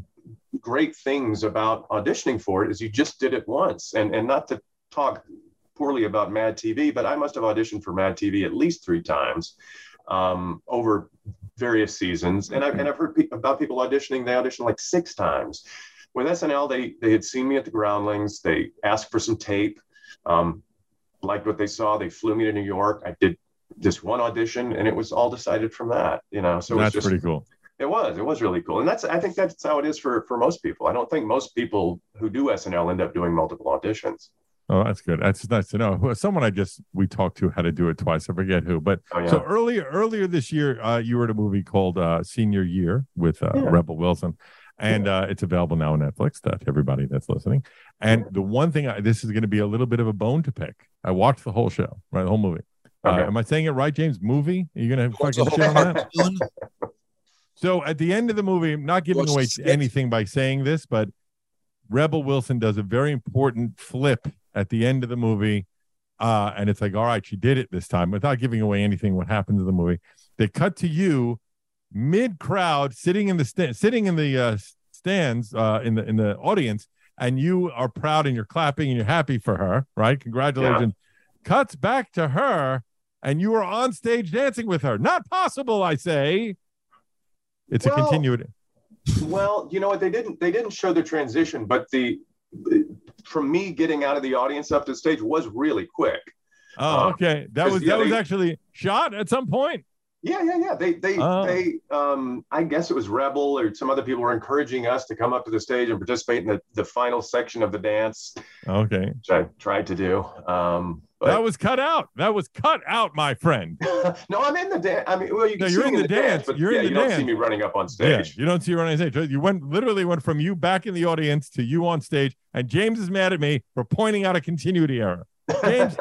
great things about auditioning for it is you just did it once. And, and not to talk poorly about Mad T V, but I must have auditioned for Mad T V at least three times um, over various seasons. And I've, and I've heard pe- about people auditioning. They auditioned like six times. With S N L, they they had seen me at the Groundlings. They asked for some tape, um, liked what they saw. They flew me to New York. I did this one audition, and it was all decided from that. You know, so that's it was just, pretty cool. It was. It was really cool, and that's. I think that's how it is for for most people. I don't think most people who do S N L end up doing multiple auditions. Oh, that's good. That's nice to know. Someone I just we talked to had to do it twice. I forget who, but oh, yeah. so earlier earlier this year, uh, you were in a movie called uh, Senior Year with uh, yeah. Rebel Wilson. And uh, it's available now on Netflix to everybody that's listening. And the one thing, I, this is going to be a little bit of a bone to pick. I watched the whole show, right? The whole movie. Okay. Uh, am I saying it right, James? Movie? Are you going to have fucking shit on that? So at the end of the movie, I'm not giving away anything by saying this, but Rebel Wilson does a very important flip at the end of the movie. Uh, and it's like, all right, she did it this time without giving away anything what happens in the movie. They cut to you mid crowd sitting in the stand, sitting in the uh, stands uh, in the in the audience, and you are proud and you're clapping and you're happy for her, right? Congratulations. Yeah. Cuts back to her, and you are on stage dancing with her. Not possible, I say. It's well, a continuity. Well, you know what? They didn't they didn't show the transition, but the from me getting out of the audience up to the stage was really quick. Oh, okay. That was yeah, that was they, actually shot at some point. Yeah, yeah, yeah. They, they, uh, they. Um, I guess it was Rebel or some other people were encouraging us to come up to the stage and participate in the, the final section of the dance. Okay, which I tried to do. Um, but... That was cut out. That was cut out, my friend. No, I'm in the dance. I mean, well, you can no, see you're in me the, the dance. dance. But you're yeah, in the you dance. don't see me running up on stage. Yeah, you don't see you running on stage. You went literally went from you back in the audience to you on stage, and James is mad at me for pointing out a continuity error. James.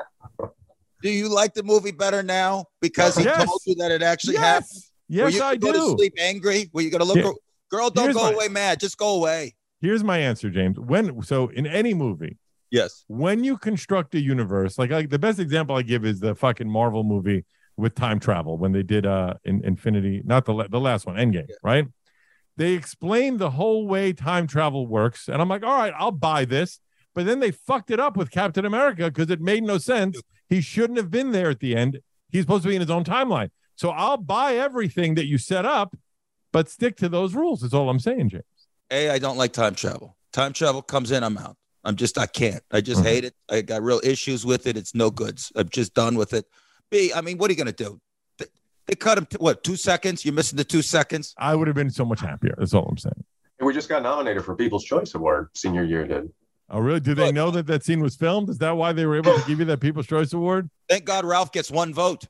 Do you like the movie better now because he yes. told you that it actually yes. happened? Yes, Were you I go do. To sleep angry? Were you going to look? Yeah. Girl, don't Here's go my, away mad. Just go away. Here's my answer, James. When so in any movie, yes, when you construct a universe, like, like the best example I give is the fucking Marvel movie with time travel when they did uh in Infinity, not the the last one, Endgame, yeah. right? They explained the whole way time travel works, and I'm like, all right, I'll buy this. But then they fucked it up with Captain America because it made no sense. He shouldn't have been there at the end. He's supposed to be in his own timeline. So I'll buy everything that you set up, but stick to those rules. Is all I'm saying, James. A, I don't like time travel. Time travel comes in, I'm out. I'm just, I can't. I just mm-hmm. hate it. I got real issues with it. It's no goods. I'm just done with it. B, I mean, what are you going to do? They, they cut him, to, what, two seconds? You're missing the two seconds? I would have been so much happier. That's all I'm saying. And we just got nominated for People's Choice Award. Senior Year did. Oh, really? Do they know that that scene was filmed? Is that why they were able to give you that People's Choice Award? Thank God Ralph gets one vote.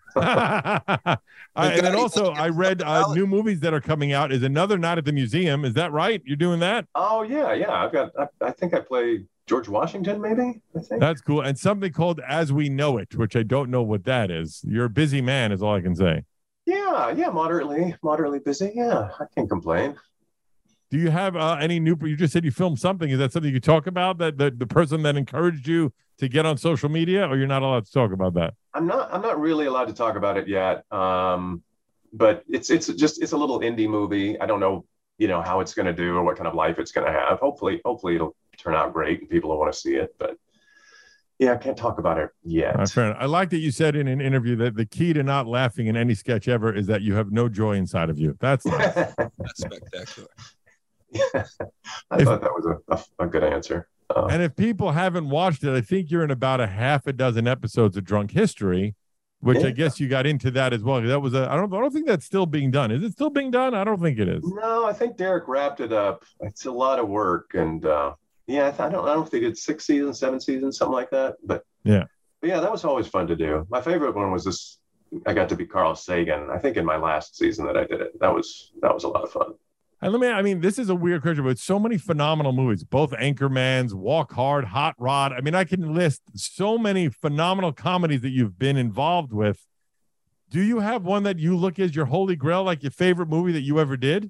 I, and then also, I read uh, new movies that are coming out. Is another Night at the Museum. Is that right? You're doing that? Oh, yeah, yeah. I've got, I, I think I play George Washington, maybe? I think. That's cool. And something called As We Know It, which I don't know what that is. You're a busy man, is all I can say. Yeah, yeah, moderately, moderately busy. Yeah, I can't complain. Do you have uh, any new? You just said you filmed something. Is that something you talk about? That the, the person that encouraged you to get on social media, or you're not allowed to talk about that? I'm not. I'm not really allowed to talk about it yet. Um, but it's it's just it's a little indie movie. I don't know, you know, how it's going to do or what kind of life it's going to have. Hopefully, hopefully it'll turn out great and people will want to see it. But yeah, I can't talk about it yet. My friend, I like that you said in an interview that the key to not laughing in any sketch ever is that you have no joy inside of you. That's nice. That's spectacular. Yeah, I if, thought that was a, a, a good answer. Um, and if people haven't watched it, I think you're in about a half a dozen episodes of Drunk History, which yeah. I guess you got into that as well. That was a I don't I don't think that's still being done. Is it still being done? I don't think it is. No, I think Derek wrapped it up. It's a lot of work, and uh, yeah, I, th- I don't I don't know if they did six seasons, seven seasons, something like that. But yeah, But yeah, that was always fun to do. My favorite one was this. I got to be Carl Sagan. I think in my last season that I did it. That was that was a lot of fun. And let me, I mean, this is a weird question, but so many phenomenal movies, both Anchorman's, Walk Hard, Hot Rod. I mean, I can list so many phenomenal comedies that you've been involved with. Do you have one that you look as your holy grail, like your favorite movie that you ever did?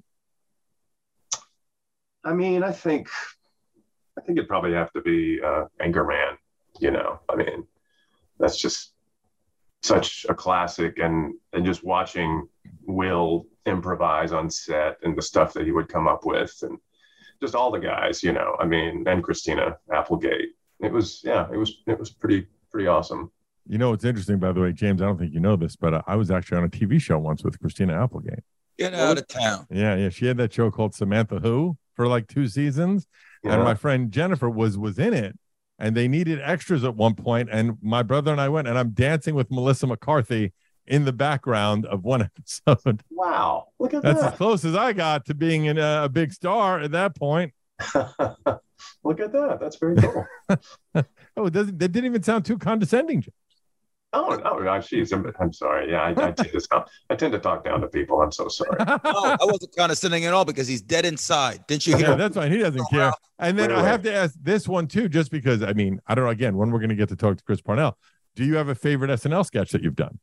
I mean, I think, I think it'd probably have to be uh, Anchorman. You know, I mean, that's just such a classic, and and just watching Will improvise on set and the stuff that he would come up with, and just all the guys, you know, I mean, and Christina Applegate. It was, yeah, it was, it was pretty, pretty awesome. You know, it's interesting, by the way, James, I don't think you know this, but uh, I was actually on a T V show once with Christina Applegate. Get out of town. Yeah, yeah. She had that show called Samantha Who for like two seasons. Yeah. And my friend Jennifer was was in it, and they needed extras at one point, and my brother and I went, and I'm dancing with Melissa McCarthy in the background of one episode. Wow. Look at That's that. as close as I got to being in a, a big star at that point. Look at that. That's very cool. Oh, it doesn't, that didn't even sound too condescending. Oh, no, no, geez, I'm, I'm sorry. Yeah, I, I, tend to, I tend to talk down to people. I'm so sorry. No, I wasn't condescending at all because he's dead inside. Didn't you hear? Yeah, that's fine. He doesn't care. And then Wait, I wait. have to ask this one too, just because, I mean, I don't know, again, when we're going to get to talk to Chris Parnell, do you have a favorite S N L sketch that you've done?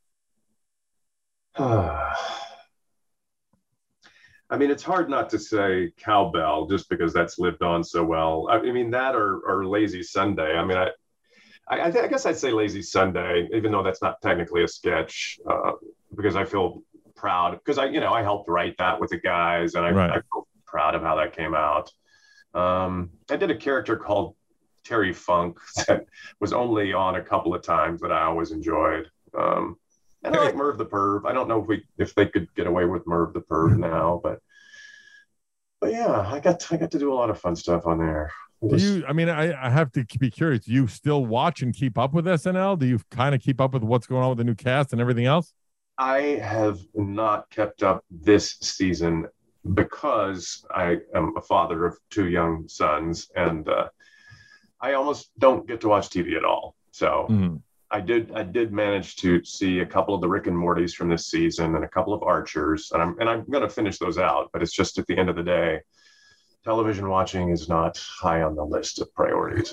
I mean, it's hard not to say Cowbell just because that's lived on so well. I mean, that or, or Lazy Sunday. I mean, I, I, I, th- I guess I'd say Lazy Sunday, even though that's not technically a sketch, uh, because I feel proud because I, you know, I helped write that with the guys, and I, Right. I feel proud of how that came out. Um, I did a character called Terry Funk that was only on a couple of times that I always enjoyed. Um, and I like Merv the Perv. I don't know if we if they could get away with Merv the Perv now, but but yeah, I got I got to do a lot of fun stuff on there. It Do was- you, I mean, I, I have to be curious. Do you still watch and keep up with S N L? Do you kind of keep up with what's going on with the new cast and everything else? I have not kept up this season because I am a father of two young sons, and uh, I almost don't get to watch T V at all. So Mhm. I did I did manage to see a couple of the Rick and Mortys from this season and a couple of Archers, and I'm and I'm going to finish those out. But it's just at the end of the day, television watching is not high on the list of priorities.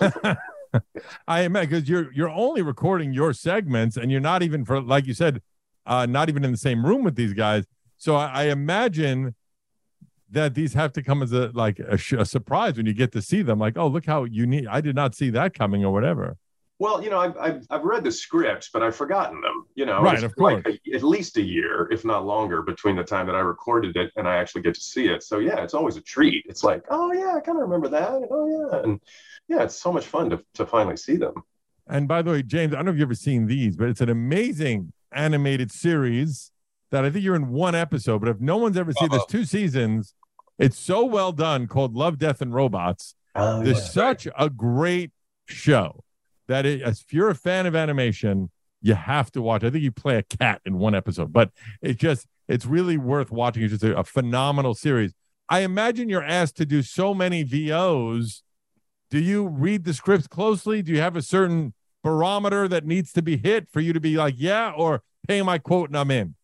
I imagine because you're you're only recording your segments, and you're not even for like you said, uh, not even in the same room with these guys. So I, I imagine that these have to come as a like a, sh- a surprise when you get to see them. Like, oh, look how unique! I did not see that coming, or whatever. Well, you know, I've, I've I've read the scripts, but I've forgotten them. You know, Right, It's of like course. a- at least a year, if not longer, between the time that I recorded it and I actually get to see it. So yeah, it's always a treat. It's like, oh yeah, I kind of remember that. And, oh yeah, and yeah, it's so much fun to to finally see them. And by the way, James, I don't know if you've ever seen these, but it's an amazing animated series that I think you're in one episode. But if no one's ever seen, there's two seasons. It's so well done, called Love, Death, and Robots. Oh, There's yeah. such a great show that it, if you're a fan of animation, you have to watch. I think you play a cat in one episode, but it's just, it's really worth watching. It's just a, a phenomenal series. I imagine you're asked to do so many V Os. Do you read the scripts closely? Do you have a certain barometer that needs to be hit for you to be like, yeah, or pay my quote and I'm in?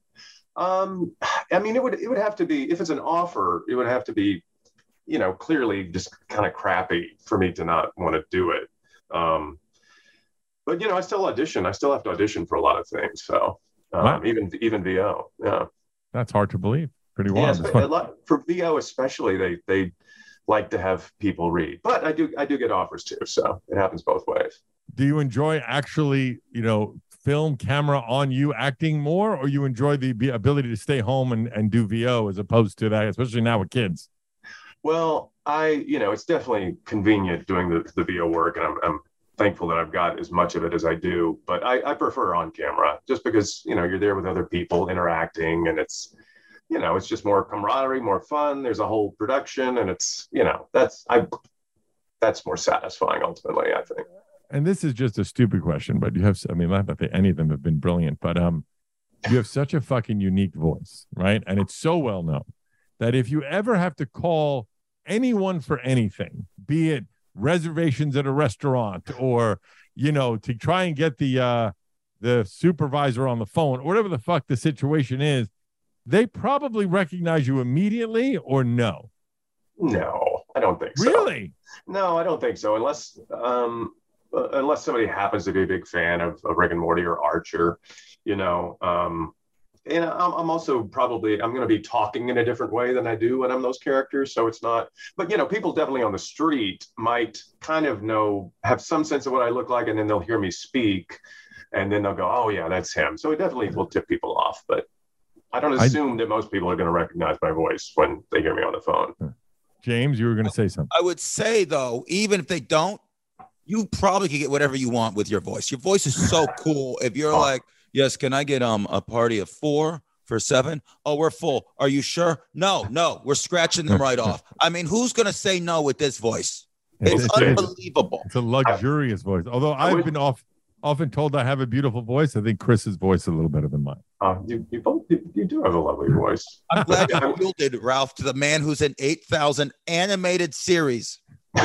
Um, I mean, it would it would have to be if it's an offer, it would have to be, you know, clearly just kind of crappy for me to not want to do it. Um, but you know, I still audition. I still have to audition for a lot of things. So um, Wow. even even V O, yeah, That's hard to believe. Pretty yeah. wild. espe- a lot, for V O especially, they they like to have people read. But I do I do get offers too, so it happens both ways. Do you enjoy actually, you know, film camera on you acting more, or you enjoy the be- ability to stay home and, and do V O as opposed to that, especially now with kids? Well, I, you know, it's definitely convenient doing the, the V O work, and I'm, I'm thankful that I've got as much of it as I do. But I, I prefer on camera just because, you know, you're there with other people interacting, and it's, you know, it's just more camaraderie, more fun. There's a whole production, and it's, you know, that's I, that's more satisfying ultimately, I think. And this is just a stupid question, but you have, I mean, not that any of them have been brilliant, but um, you have such a fucking unique voice, right? And it's so well known that if you ever have to call anyone for anything, be it reservations at a restaurant, or, you know, to try and get the uh, the supervisor on the phone, or whatever the fuck the situation is, they probably recognize you immediately, or no? No, I don't think so. Really? No, I don't think so. Unless um, uh, unless somebody happens to be a big fan of, of Rick and Morty or Archer, you know. Um, and I'm, I'm also probably, I'm going to be talking in a different way than I do when I'm those characters. So it's not, but, you know, people definitely on the street might kind of know, have some sense of what I look like, and then they'll hear me speak, and then they'll go, oh, yeah, that's him. So it definitely will tip people off. But I don't assume I, that most people are going to recognize my voice when they hear me on the phone. James, you were going to say something. I would say, though, even if they don't, you probably can get whatever you want with your voice. Your voice is so cool. If you're like, yes, can I get um a party of four for seven? Oh, we're full. Are you sure? No, no, we're scratching them right off. I mean, who's going to say no with this voice? It's, it's unbelievable. It's a luxurious voice. Although I've would, been off, often told I have a beautiful voice, I think Chris's voice is a little better than mine. Uh, you, you, both, you, you do have a lovely voice. I'm glad you yielded, Ralph, to the man who's in eight thousand animated series.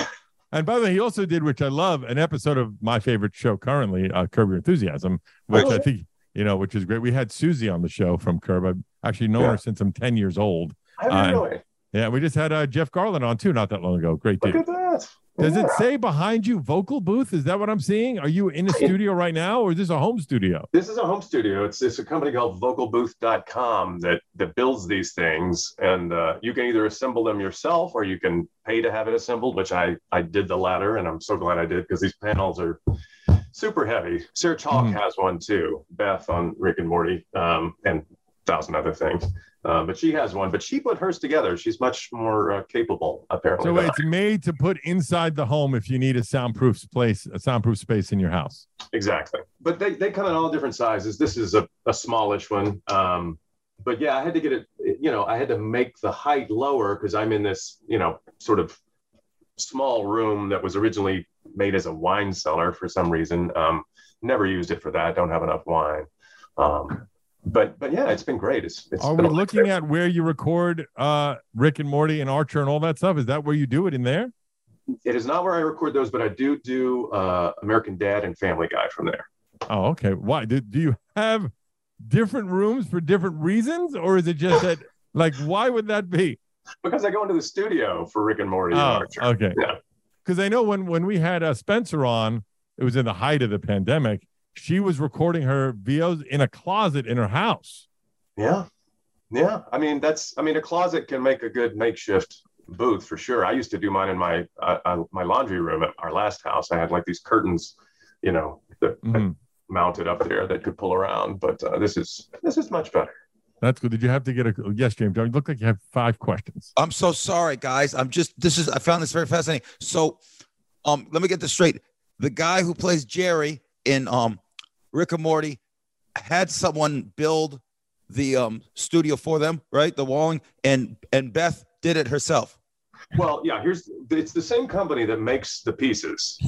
And by the way, he also did, which I love, an episode of my favorite show currently, uh, Curb Your Enthusiasm, which oh, I think, you know, which is great. We had Susie on the show from Curb. I've actually known yeah. her since I'm ten years old. I didn't know it. Yeah, we just had uh, Jeff Garland on, too, not that long ago. Great dude. Look at that. Does yeah. it say behind you vocal booth? Is that what I'm seeing? Are you in a studio right now, or is this a home studio? This is a home studio. It's it's a company called vocal booth dot com that that builds these things, and uh, you can either assemble them yourself, or you can pay to have it assembled, which I I did the latter, and I'm so glad I did, because these panels are super heavy. Sarah Chalk mm. has one too. Beth on Rick and Morty, um, and a thousand other things. Uh, but she has one, but she put hers together. She's much more uh, capable, apparently. So it's made to put inside the home if you need a soundproof space, a soundproof space in your house. Exactly. But they, they come in all different sizes. This is a, a smallish one. Um, but yeah, I had to get it, you know, I had to make the height lower because I'm in this, you know, sort of small room that was originally made as a wine cellar for some reason. Um, never used it for that. Don't have enough wine. Um, But but yeah, it's been great. It's, it's Are we looking great. at where you record uh, Rick and Morty and Archer and all that stuff? Is that where you do it in there? It is not where I record those, but I do do uh, American Dad and Family Guy from there. Oh, okay. Why? Do, do you have different rooms for different reasons? Or is it just that, like, why would that be? Because I go into the studio for Rick and Morty oh, and Archer. Okay. Yeah. Because I know when, when we had uh, Spencer on, it was in the height of the pandemic. She was recording her V Os in a closet in her house. Yeah. Yeah. I mean, that's, I mean, a closet can make a good makeshift booth for sure. I used to do mine in my, uh, uh, my laundry room at our last house. I had like these curtains, you know, that mm-hmm. mounted up there that could pull around, but uh, this is, this is much better. That's good. Did you have to get a, yes, James, you look like you have five questions. I'm so sorry, guys. I'm just, this is, I found this very fascinating. So um, let me get this straight. The guy who plays Jerry in, um, Rick and Morty had someone build the um, studio for them, right? The walling, and and Beth did it herself. Well, yeah, here's it's the same company that makes the pieces.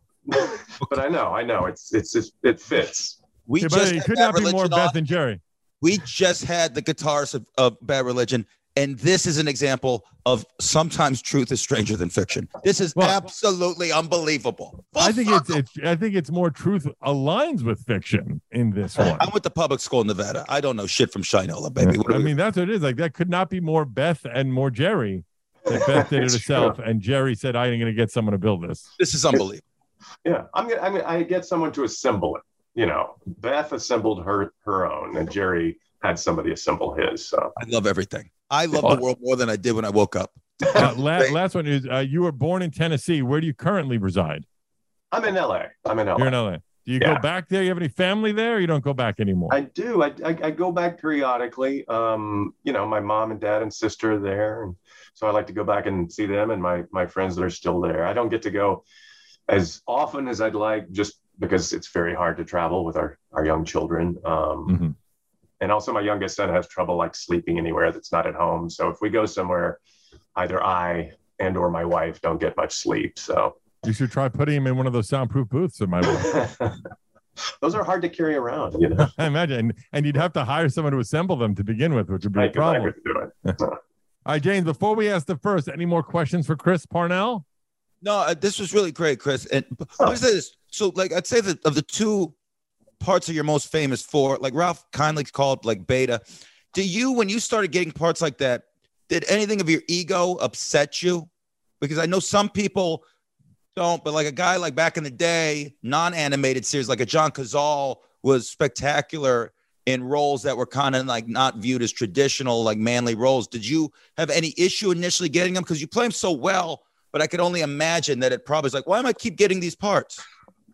But I know, I know, it's it's, it's it fits. We yeah, just it could not be more Beth than Jerry. We just had the guitarist of, of Bad Religion. And this is an example of sometimes truth is stranger than fiction. This is well, absolutely unbelievable. I think it's, it's I think it's more truth aligns with fiction in this one. I went to public school in Nevada. I don't know shit from Shinola, baby. I mean, that's what it is. Like, that could not be more Beth and more Jerry. That Beth did it herself, true. And Jerry said, "I'm going to get someone to build this." This is unbelievable. Yeah, I'm gonna, I'm gonna, I get someone to assemble it. You know, Beth assembled her her own, and Jerry had somebody assemble his. So I love everything. I love the world more than I did when I woke up. uh, last, last one is, uh, you were born in Tennessee. Where do you currently reside? I'm in L A. I'm in L A. You're in L A. Do you yeah. go back there? You have any family there? Or you don't go back anymore? I do. I, I, I go back periodically. Um, you know, my mom and dad and sister are there. And so I like to go back and see them and my, my friends that are still there. I don't get to go as often as I'd like, just because it's very hard to travel with our, our young children. Um, mm-hmm. And also my youngest son has trouble like sleeping anywhere that's not at home. So if we go somewhere, either I and or my wife don't get much sleep. So you should try putting him in one of those soundproof booths in my life. Those are hard to carry around, you know. I imagine. And you'd have to hire someone to assemble them to begin with, which would be I a problem. I could do it. All right, James, before we ask the first, any more questions for Chris Parnell? No, uh, this was really great, Chris. And Oh. let me say this. So, like, I'd say that of the two parts that you're most famous for, like Ralph kindly called like beta. Do you, when you started getting parts like that, did anything of your ego upset you? Because I know some people don't, but like a guy like back in the day, non-animated series like a John Cazale was spectacular in roles that were kind of like not viewed as traditional, like manly roles. Did you have any issue initially getting them? Because you play them so well, but I could only imagine that it probably is like, why am I keep getting these parts?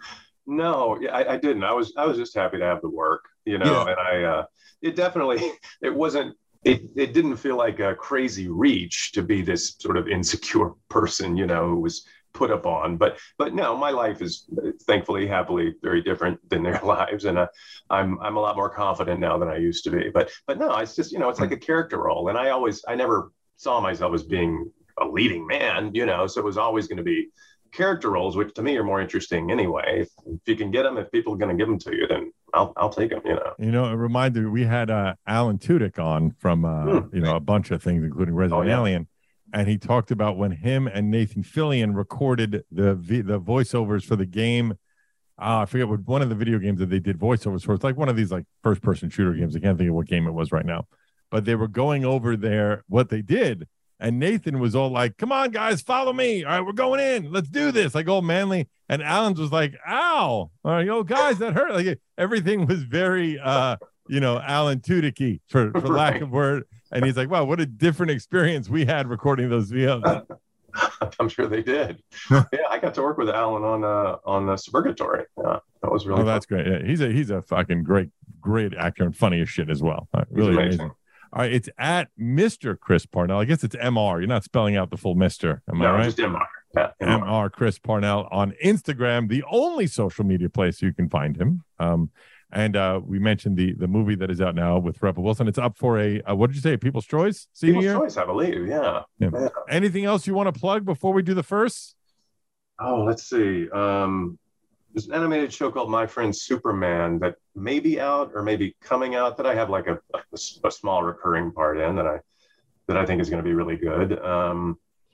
No, yeah, I, I didn't. I was I was just happy to have the work, you know, Yeah. and I uh, it definitely it wasn't it it didn't feel like a crazy reach to be this sort of insecure person, you know, who was put up on. But but no, my life is thankfully happily very different than their lives, and uh, I'm I'm a lot more confident now than I used to be. But but no, it's just, you know, it's like a character role, and I always I never saw myself as being a leading man, you know, so it was always going to be character roles, which to me are more interesting anyway. If, if you can get them, if people are going to give them to you, then I'll I'll take them, you know. You know, a reminder, we had uh, Alan Tudyk on from, uh, Hmm. you know, a bunch of things, including Resident Oh, yeah. Alien. And he talked about when him and Nathan Fillion recorded the v- the voiceovers for the game. Uh, I forget what one of the video games that they did voiceovers for. It's like one of these like first person shooter games. I can't think of what game it was right now. But they were going over there what they did. And Nathan was all like, come on, guys, follow me. All right, we're going in. Let's do this. Like all manly. And Alan's was like, ow. All right, yo, guys, that hurt. Like everything was very, uh, you know, Alan Tudyk-y, for, for lack Right. of word. And he's like, wow, what a different experience we had recording those videos. I'm sure they did. Yeah, I got to work with Alan on uh on the Suburgatory. Yeah, that was really Oh, that's great. Yeah, he's a he's a fucking great, great actor and funny as shit as well. Uh, really amazing. amazing. All right, it's at Mister Chris Parnell. I guess it's M R. You're not spelling out the full Mister. Am no, I right? just M R. Yeah, M M R. R Chris Parnell on Instagram, the only social media place you can find him. Um, and uh, we mentioned the the movie that is out now with Rebel Wilson. It's up for a uh, what did you say? People's Choice senior People's year. Choice, I believe. Yeah. Yeah. Yeah. Anything else you want to plug before we do the first? Oh, let's see. Um, there's an animated show called My Friend Superman that may be out or maybe coming out that I have like a, a, a small recurring part in that I that I think is going to be really good. Um,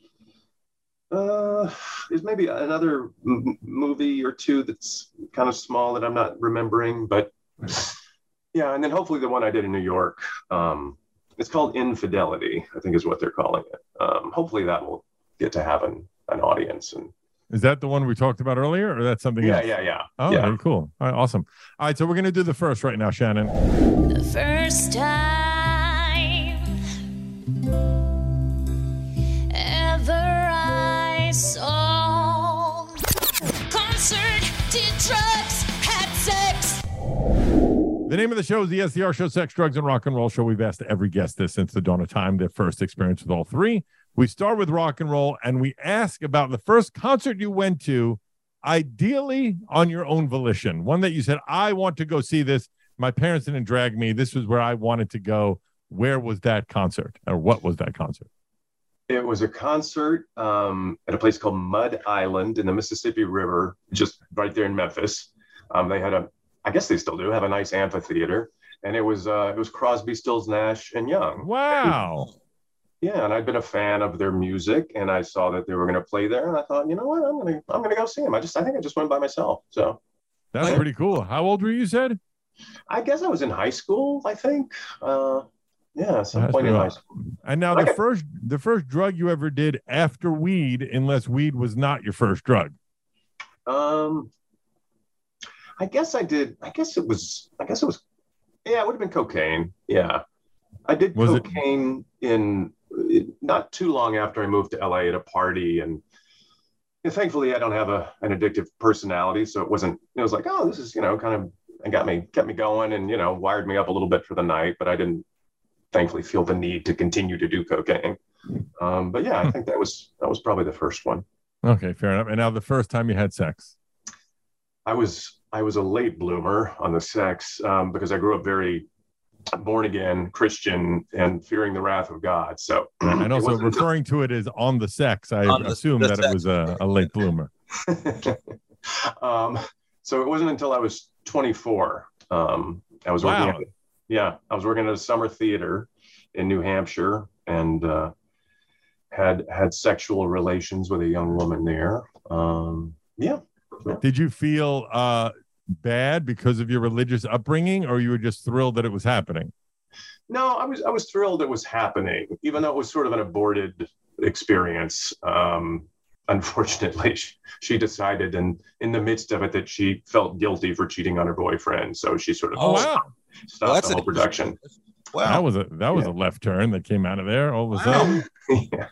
uh, there's maybe another m- movie or two that's kind of small that I'm not remembering, but yeah. And then hopefully the one I did in New York. Um, it's called Infidelity, I think is what they're calling it. Um, hopefully that will get to have an, an audience. And Is that the one we talked about earlier, or that's something yeah, else? yeah, yeah. Oh, yeah. very cool. All right, awesome. All right, so we're gonna do the first right now, Shannon. The first time ever I saw concert, did drugs, had sex. The name of the show is the S D R Show, Sex, Drugs, and Rock and Roll Show. We've asked every guest this since the dawn of time, their first experience with all three. We start with rock and roll, and we ask about the first concert you went to, ideally on your own volition. One that you said, I want to go see this. My parents didn't drag me. This was where I wanted to go. Where was that concert? Or what was that concert? It was a concert um, at a place called Mud Island in the Mississippi River, just right there in Memphis. Um, they had a, I guess they still do, have a nice amphitheater, and it was uh, it was Crosby, Stills, Nash, and Young. Wow. Yeah, and I'd been a fan of their music, and I saw that they were going to play there, and I thought, you know what, I'm gonna I'm gonna go see them. I just I think I just went by myself. So That's pretty cool. How old were you, you said? I guess I was in high school. I think, uh, yeah, at some That's point in pretty high awesome. school. And now I the got- first the first drug you ever did after weed, unless weed was not your first drug. Um, I guess I did. I guess it was. I guess it was. Yeah, it would have been cocaine. Yeah, I did Was it- cocaine in not too long after I moved to L A at a party, and, and thankfully I don't have a an addictive personality, so it wasn't. It was like, oh, this is you know kind of and got me kept me going, and you know wired me up a little bit for the night, but I didn't thankfully feel the need to continue to do cocaine. Um, but yeah, I think that was that was probably the first one. Okay, fair enough. And now the first time you had sex. I was I was a late bloomer on the sex um, because I grew up very born again Christian and fearing the wrath of God. So And it also wasn't until- referring to it as on the sex, I On the- assume the that it sex. was a, a late bloomer. um, so it wasn't until I was twenty-four. Um, I was working. Wow. At, yeah, I was working at a summer theater in New Hampshire, and uh, had had sexual relations with a young woman there. Um, yeah. Did you feel uh, bad because of your religious upbringing, or you were just thrilled that it was happening? No, I was I was thrilled it was happening, even though it was sort of an aborted experience. Um, unfortunately, she, she decided in, in the midst of it that she felt guilty for cheating on her boyfriend. So she sort of Oh, wow. stopped Well, that's the whole a- production. Wow. That was a that was Yeah. a left turn that came out of there all of a Wow. sudden. yeah.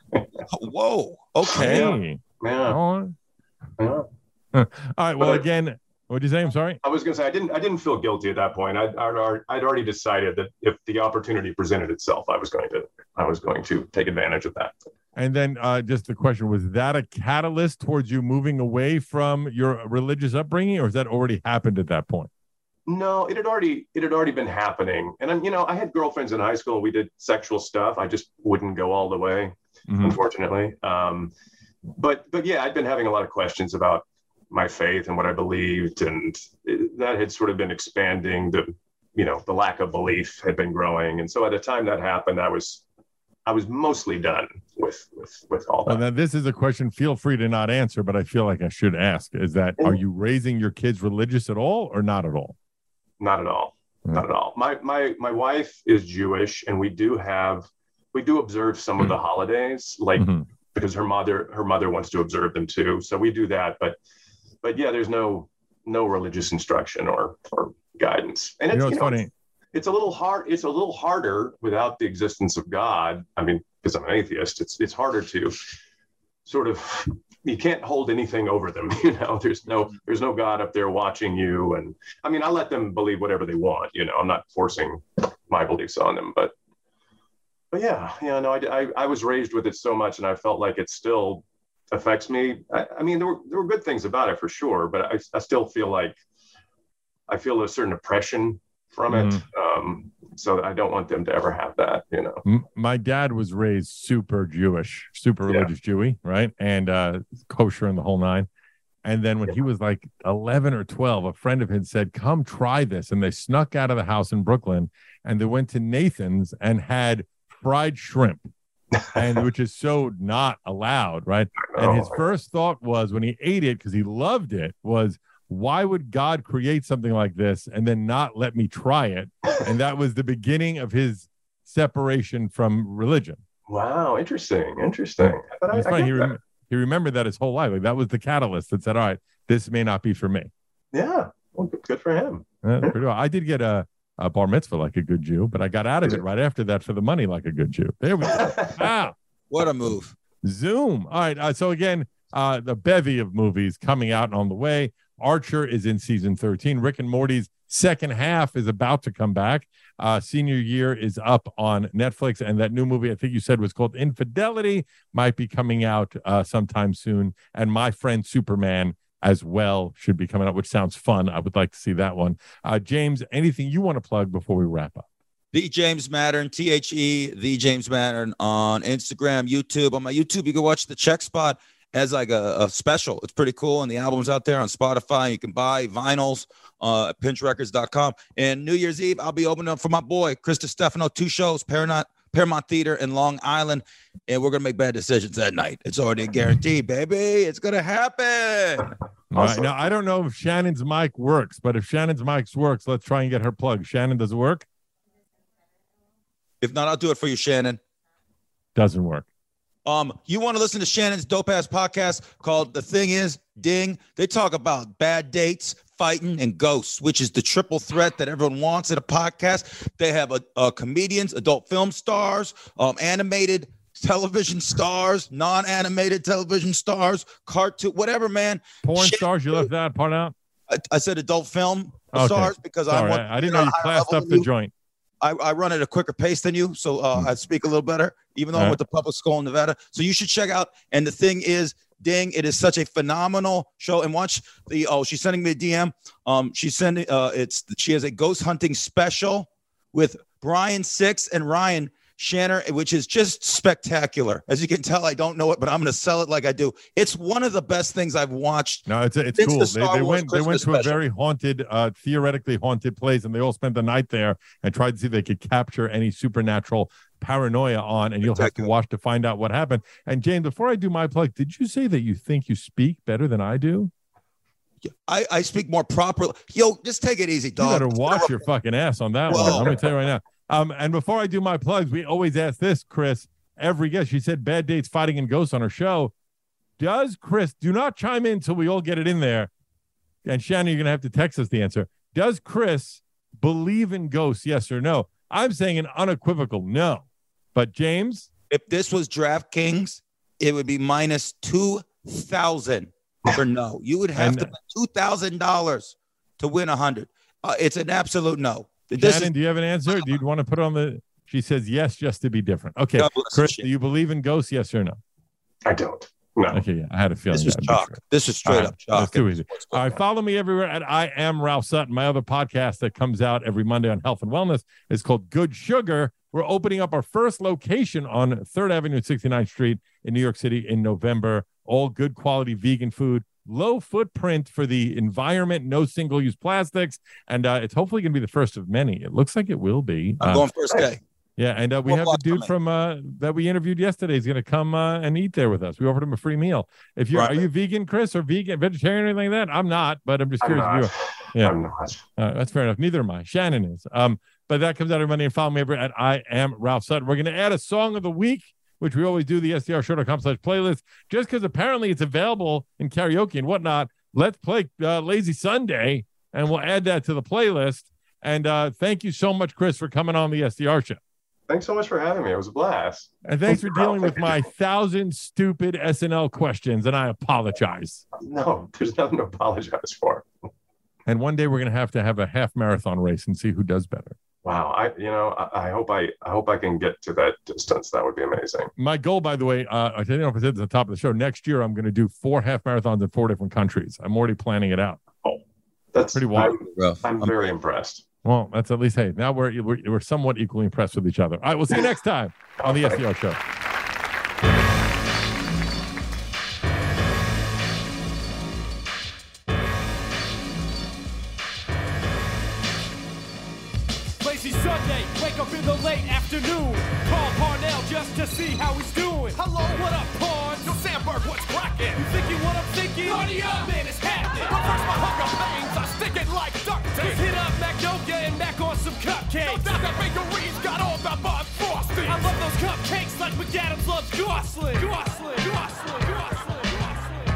Whoa. Okay. Hey. Yeah. Oh. Yeah. All right. Well, But I- again, what did you say? I'm sorry. I was going to say I didn't I didn't feel guilty at that point. I'd, I'd I'd already decided that if the opportunity presented itself, I was going to I was going to take advantage of that. And then uh, just the question, was that a catalyst towards you moving away from your religious upbringing, or has that already happened at that point? No, it had already it had already been happening. And I'm you know I had girlfriends in high school. We did sexual stuff. I just wouldn't go all the way, Mhm. unfortunately. Um, but but yeah, I'd been having a lot of questions about my faith and what I believed, and it, that had sort of been expanding. The you know the lack of belief had been growing, and so at the time that happened, I was I was mostly done with with with all Well, that. now this is a question. Feel free to not answer, but I feel like I should ask: is that are you raising your kids religious at all, or not at all? Not at all. Yeah. Not at all. My my my wife is Jewish, and we do have we do observe some of the holidays, like Mhm. because her mother her mother wants to observe them too. So we do that, but but yeah, there's no no religious instruction or or guidance. And You it's know, you it's know, funny. it's a little hard. It's a little harder without the existence of God. I mean, because I'm an atheist, it's it's harder to sort of you can't hold anything over them. You know, there's no there's no God up there watching you. And I mean, I let them believe whatever they want. You know, I'm not forcing my beliefs on them. But but yeah, yeah, no, I I, I was raised with it so much, and I felt like it still affects me. I, I mean, there were there were good things about it for sure, but I I still feel like I feel a certain oppression from it. Um, so I don't want them to ever have that, you know. M- my dad was raised super Jewish, super Yeah. religious Jewy, right? And uh, kosher and the whole nine. And then when he was like eleven or twelve, a friend of his said, come try this. And they snuck out of the house in Brooklyn and they went to Nathan's and had fried shrimp, and which is so not allowed, right? And his Oh, first thought was when he ate it, because he loved it, was, why would God create something like this and then not let me try it? And that was the beginning of his separation from religion. wow, interesting, interesting. But I, It's I funny. get He, that. rem- he remembered that his whole life. Like that was the catalyst that said, all right, this may not be for me. Yeah, well, good- good for him. Uh, pretty well. I did get a, a bar mitzvah like a good Jew, but I got out of it right after that for the money like a good Jew. There we go. Wow. What a move. Zoom. All right. Uh, so again, uh, the bevy of movies coming out and on the way. Archer is in season thirteen. Rick and Morty's second half is about to come back. Uh, senior year is up on Netflix, and that new movie I think you said was called Infidelity might be coming out uh, sometime soon. And My Friend Superman as well should be coming out, which sounds fun. I would like to see that one. Uh, James, anything you want to plug before we wrap up? The James Mattern, T H E, The James Mattern on Instagram, YouTube. On my YouTube, you can watch The Check Spot as like a, a special. It's pretty cool. And the album's out there on Spotify. You can buy vinyls uh, at pinch records dot com. And New Year's Eve, I'll be opening up for my boy, Chris Stefano, two shows, Paramount, Paramount Theater in Long Island. And we're going to make bad decisions that night. It's already a guarantee, baby. It's going to happen. All right. Awesome. Now, I don't know if Shannon's mic works, but if Shannon's mic works, let's try and get her plugged. Shannon, does it work? If not, I'll do it for you, Shannon. Doesn't work. Um, you want to listen to Shannon's dope ass podcast called The Thing Is Ding? They talk about bad dates, fighting, and ghosts, which is the triple threat that everyone wants in a podcast. They have a, a comedians, adult film stars, um, animated television stars, non-animated television stars, cartoon, whatever, man. Porn Shit. stars, you left that part out? I, I said adult film Okay. stars because I Sorry, want. I, I didn't know you higher classed level up than the you. joint. I, I run at a quicker pace than you, so uh, Hmm. I speak a little better, even though All I'm right. with the public school in Nevada. So you should check out. And the thing is, ding, it is such a phenomenal show. And watch the oh, she's sending me a D M. Um, she's sending uh, it's she has a ghost hunting special with Brian Six and Ryan. Shanner, which is just spectacular. As you can tell, I don't know it, but I'm going to sell it like I do. It's one of the best things I've watched. No, it's it's It's cool. the They, Star they Wars went they went Christmas to a special. very haunted, uh, theoretically haunted place, and they all spent the night there and tried to see if they could capture any supernatural paranoia on. And you'll have to Spectacular. watch to find out what happened. And James, before I do my plug, did you say that you think you speak better than I do? I, I speak more properly. Yo, just take it easy, You dog. better watch your fucking ass on that Whoa. one. Let me tell you right now. Um, and before I do my plugs, we always ask this, Chris. Every guest, she said bad dates, fighting, and ghosts on her show. Does Chris, do not chime in until we all get it in there. And Shannon, you're going to have to text us the answer. Does Chris believe in ghosts, yes or no? I'm saying an unequivocal no. But James? If this was DraftKings, it would be minus two thousand for no. You would have And- to pay two thousand dollars to win one hundred. Uh, it's an absolute no. This Shannon, is do you have an answer? Do you want to put on the... She says yes, just to be different. Okay, God bless Chris, you. do you believe in ghosts, yes or no? I don't. No. Okay, yeah, I had a feeling. this is that'd be chalk. true. This is straight All right, up chalk. that's too easy. All right, follow me everywhere at I Am Ralph Sutton. My other podcast that comes out every Monday on health and wellness is called Good Sugar. We're opening up our first location on third Avenue and sixty-ninth Street in New York City in November. All good quality vegan food, low footprint for the environment, no single-use plastics, and uh, it's hopefully going to be the first of many. It looks like it will be. I'm Uh, going first day. yeah, and uh, we Four have the blocks dude from from uh, that we interviewed yesterday. He's going to come uh, and eat there with us. We offered him a free meal. If you're, Right. are you vegan, Chris, or vegan, vegetarian, or anything like that? I'm not, but I'm just I'm curious not. if you are. Yeah. I'm not. Uh, that's fair enough. Neither am I. Shannon is. Um, but that comes out every Monday, and follow me over at I Am Ralph Sutton. We're going to add a song of the week, which we always do, the S D R show dot com slash playlist, just because apparently it's available in karaoke and whatnot. Let's play uh, Lazy Sunday, and we'll add that to the playlist. And uh, thank you so much, Chris, for coming on the S D R show. Thanks so much for having me. It was a blast. And thanks for Thank you, dealing Ralph. with my thousand stupid S N L questions, and I apologize. No, there's nothing to apologize for. And one day we're going to have to have a half marathon race and see who does better. Wow. I, you know, I, I hope I, I hope I can get to that distance. That would be amazing. My goal, by the way, uh, I don't know if I said this at the top of the show, next year I'm going to do four half marathons in four different countries. I'm already planning it out. That's Pretty wild. I'm, Rough. I'm very impressed. Well, that's at least, hey, now we're, we're, we're somewhat equally impressed with each other. All right, we'll see you next time on the S D R show. Lazy Sunday, wake up in the late afternoon. Call Parnell just to see how he's doing. Hello, what up, Parn? Yo, Sandberg, what's cracking? You thinking what I'm thinking? Party up, man, it's happening. But first, my hunger pains, I stick it like duct tape. Just hit up Magnolia and Mac on some cupcakes. No doubt that bakery's got all the bud frosting. I love those cupcakes like McAdams loves Gosling. Gosling, Gosling, Gosling, Gosling.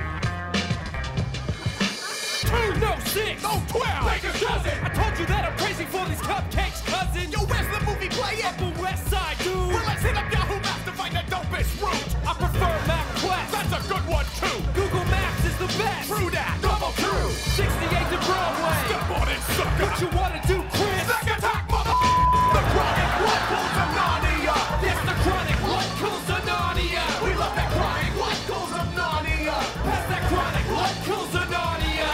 Two, no, six, no, twelve. Make a dozen. I told you that I'm crazy for these cupcakes, cousin. Yo, where's the movie playing? Upper West Side, dude. Well, let's hit up Yahoo Maps to find the dopest route. I prefer MapQuest. That's a good one, too. Google Maps is the best. True that. Double true. sixty-eight to Broadway. Step on it, sucker. What you wanna do, Chris? Back attack, mother. The chronic blood pulls of Narnia. Yes, the chronic blood pulls of Narnia. We love that chronic blood pulls of Narnia. Pass that chronic blood pulls of Narnia.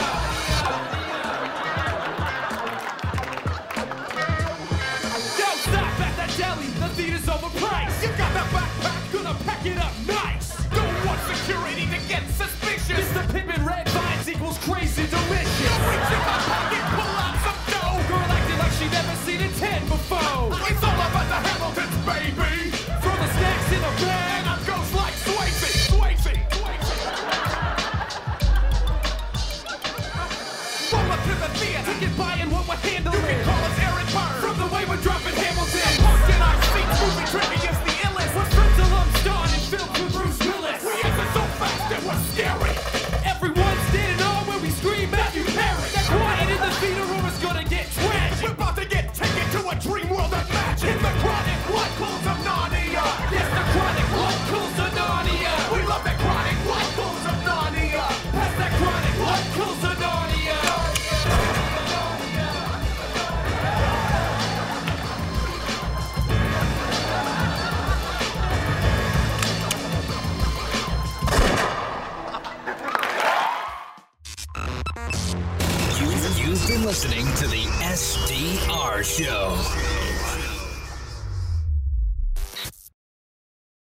Yo, stop at that deli. The theater's overpriced. You got that backpack? Gonna pack it up nice. Don't want security to get suspicious. Mister Pippin Red Vines equals crazy delicious. Reach in my pocket, pull out some dough. Girl acting like she never seen a ten before. It's all about the Hamiltons, baby. Throw the snacks in a bag. And I goes like Swayze, Swayze, Swayze. Roll up to the theater. Ticket buying what we're handling. You can call us Aaron Burr. From the way we're dropping Hamilton. Parked in our seats, movie trivia is the illest. We're friends alum Star and Phil with Bruce Willis. We answer so fast that we're scary. Everyone's standing on when we scream Matthew Perry. That quiet in the theater room is gonna get tragic. We're about to get taken to a dream world of magic. In the chronic blood pools of Narnia. Yes, the chronic blood pools of Narnia. We love that chronic blood pools of Narnia. Pass that chronic blood pools of Narnia. You've, you've been listening to the S D R Show.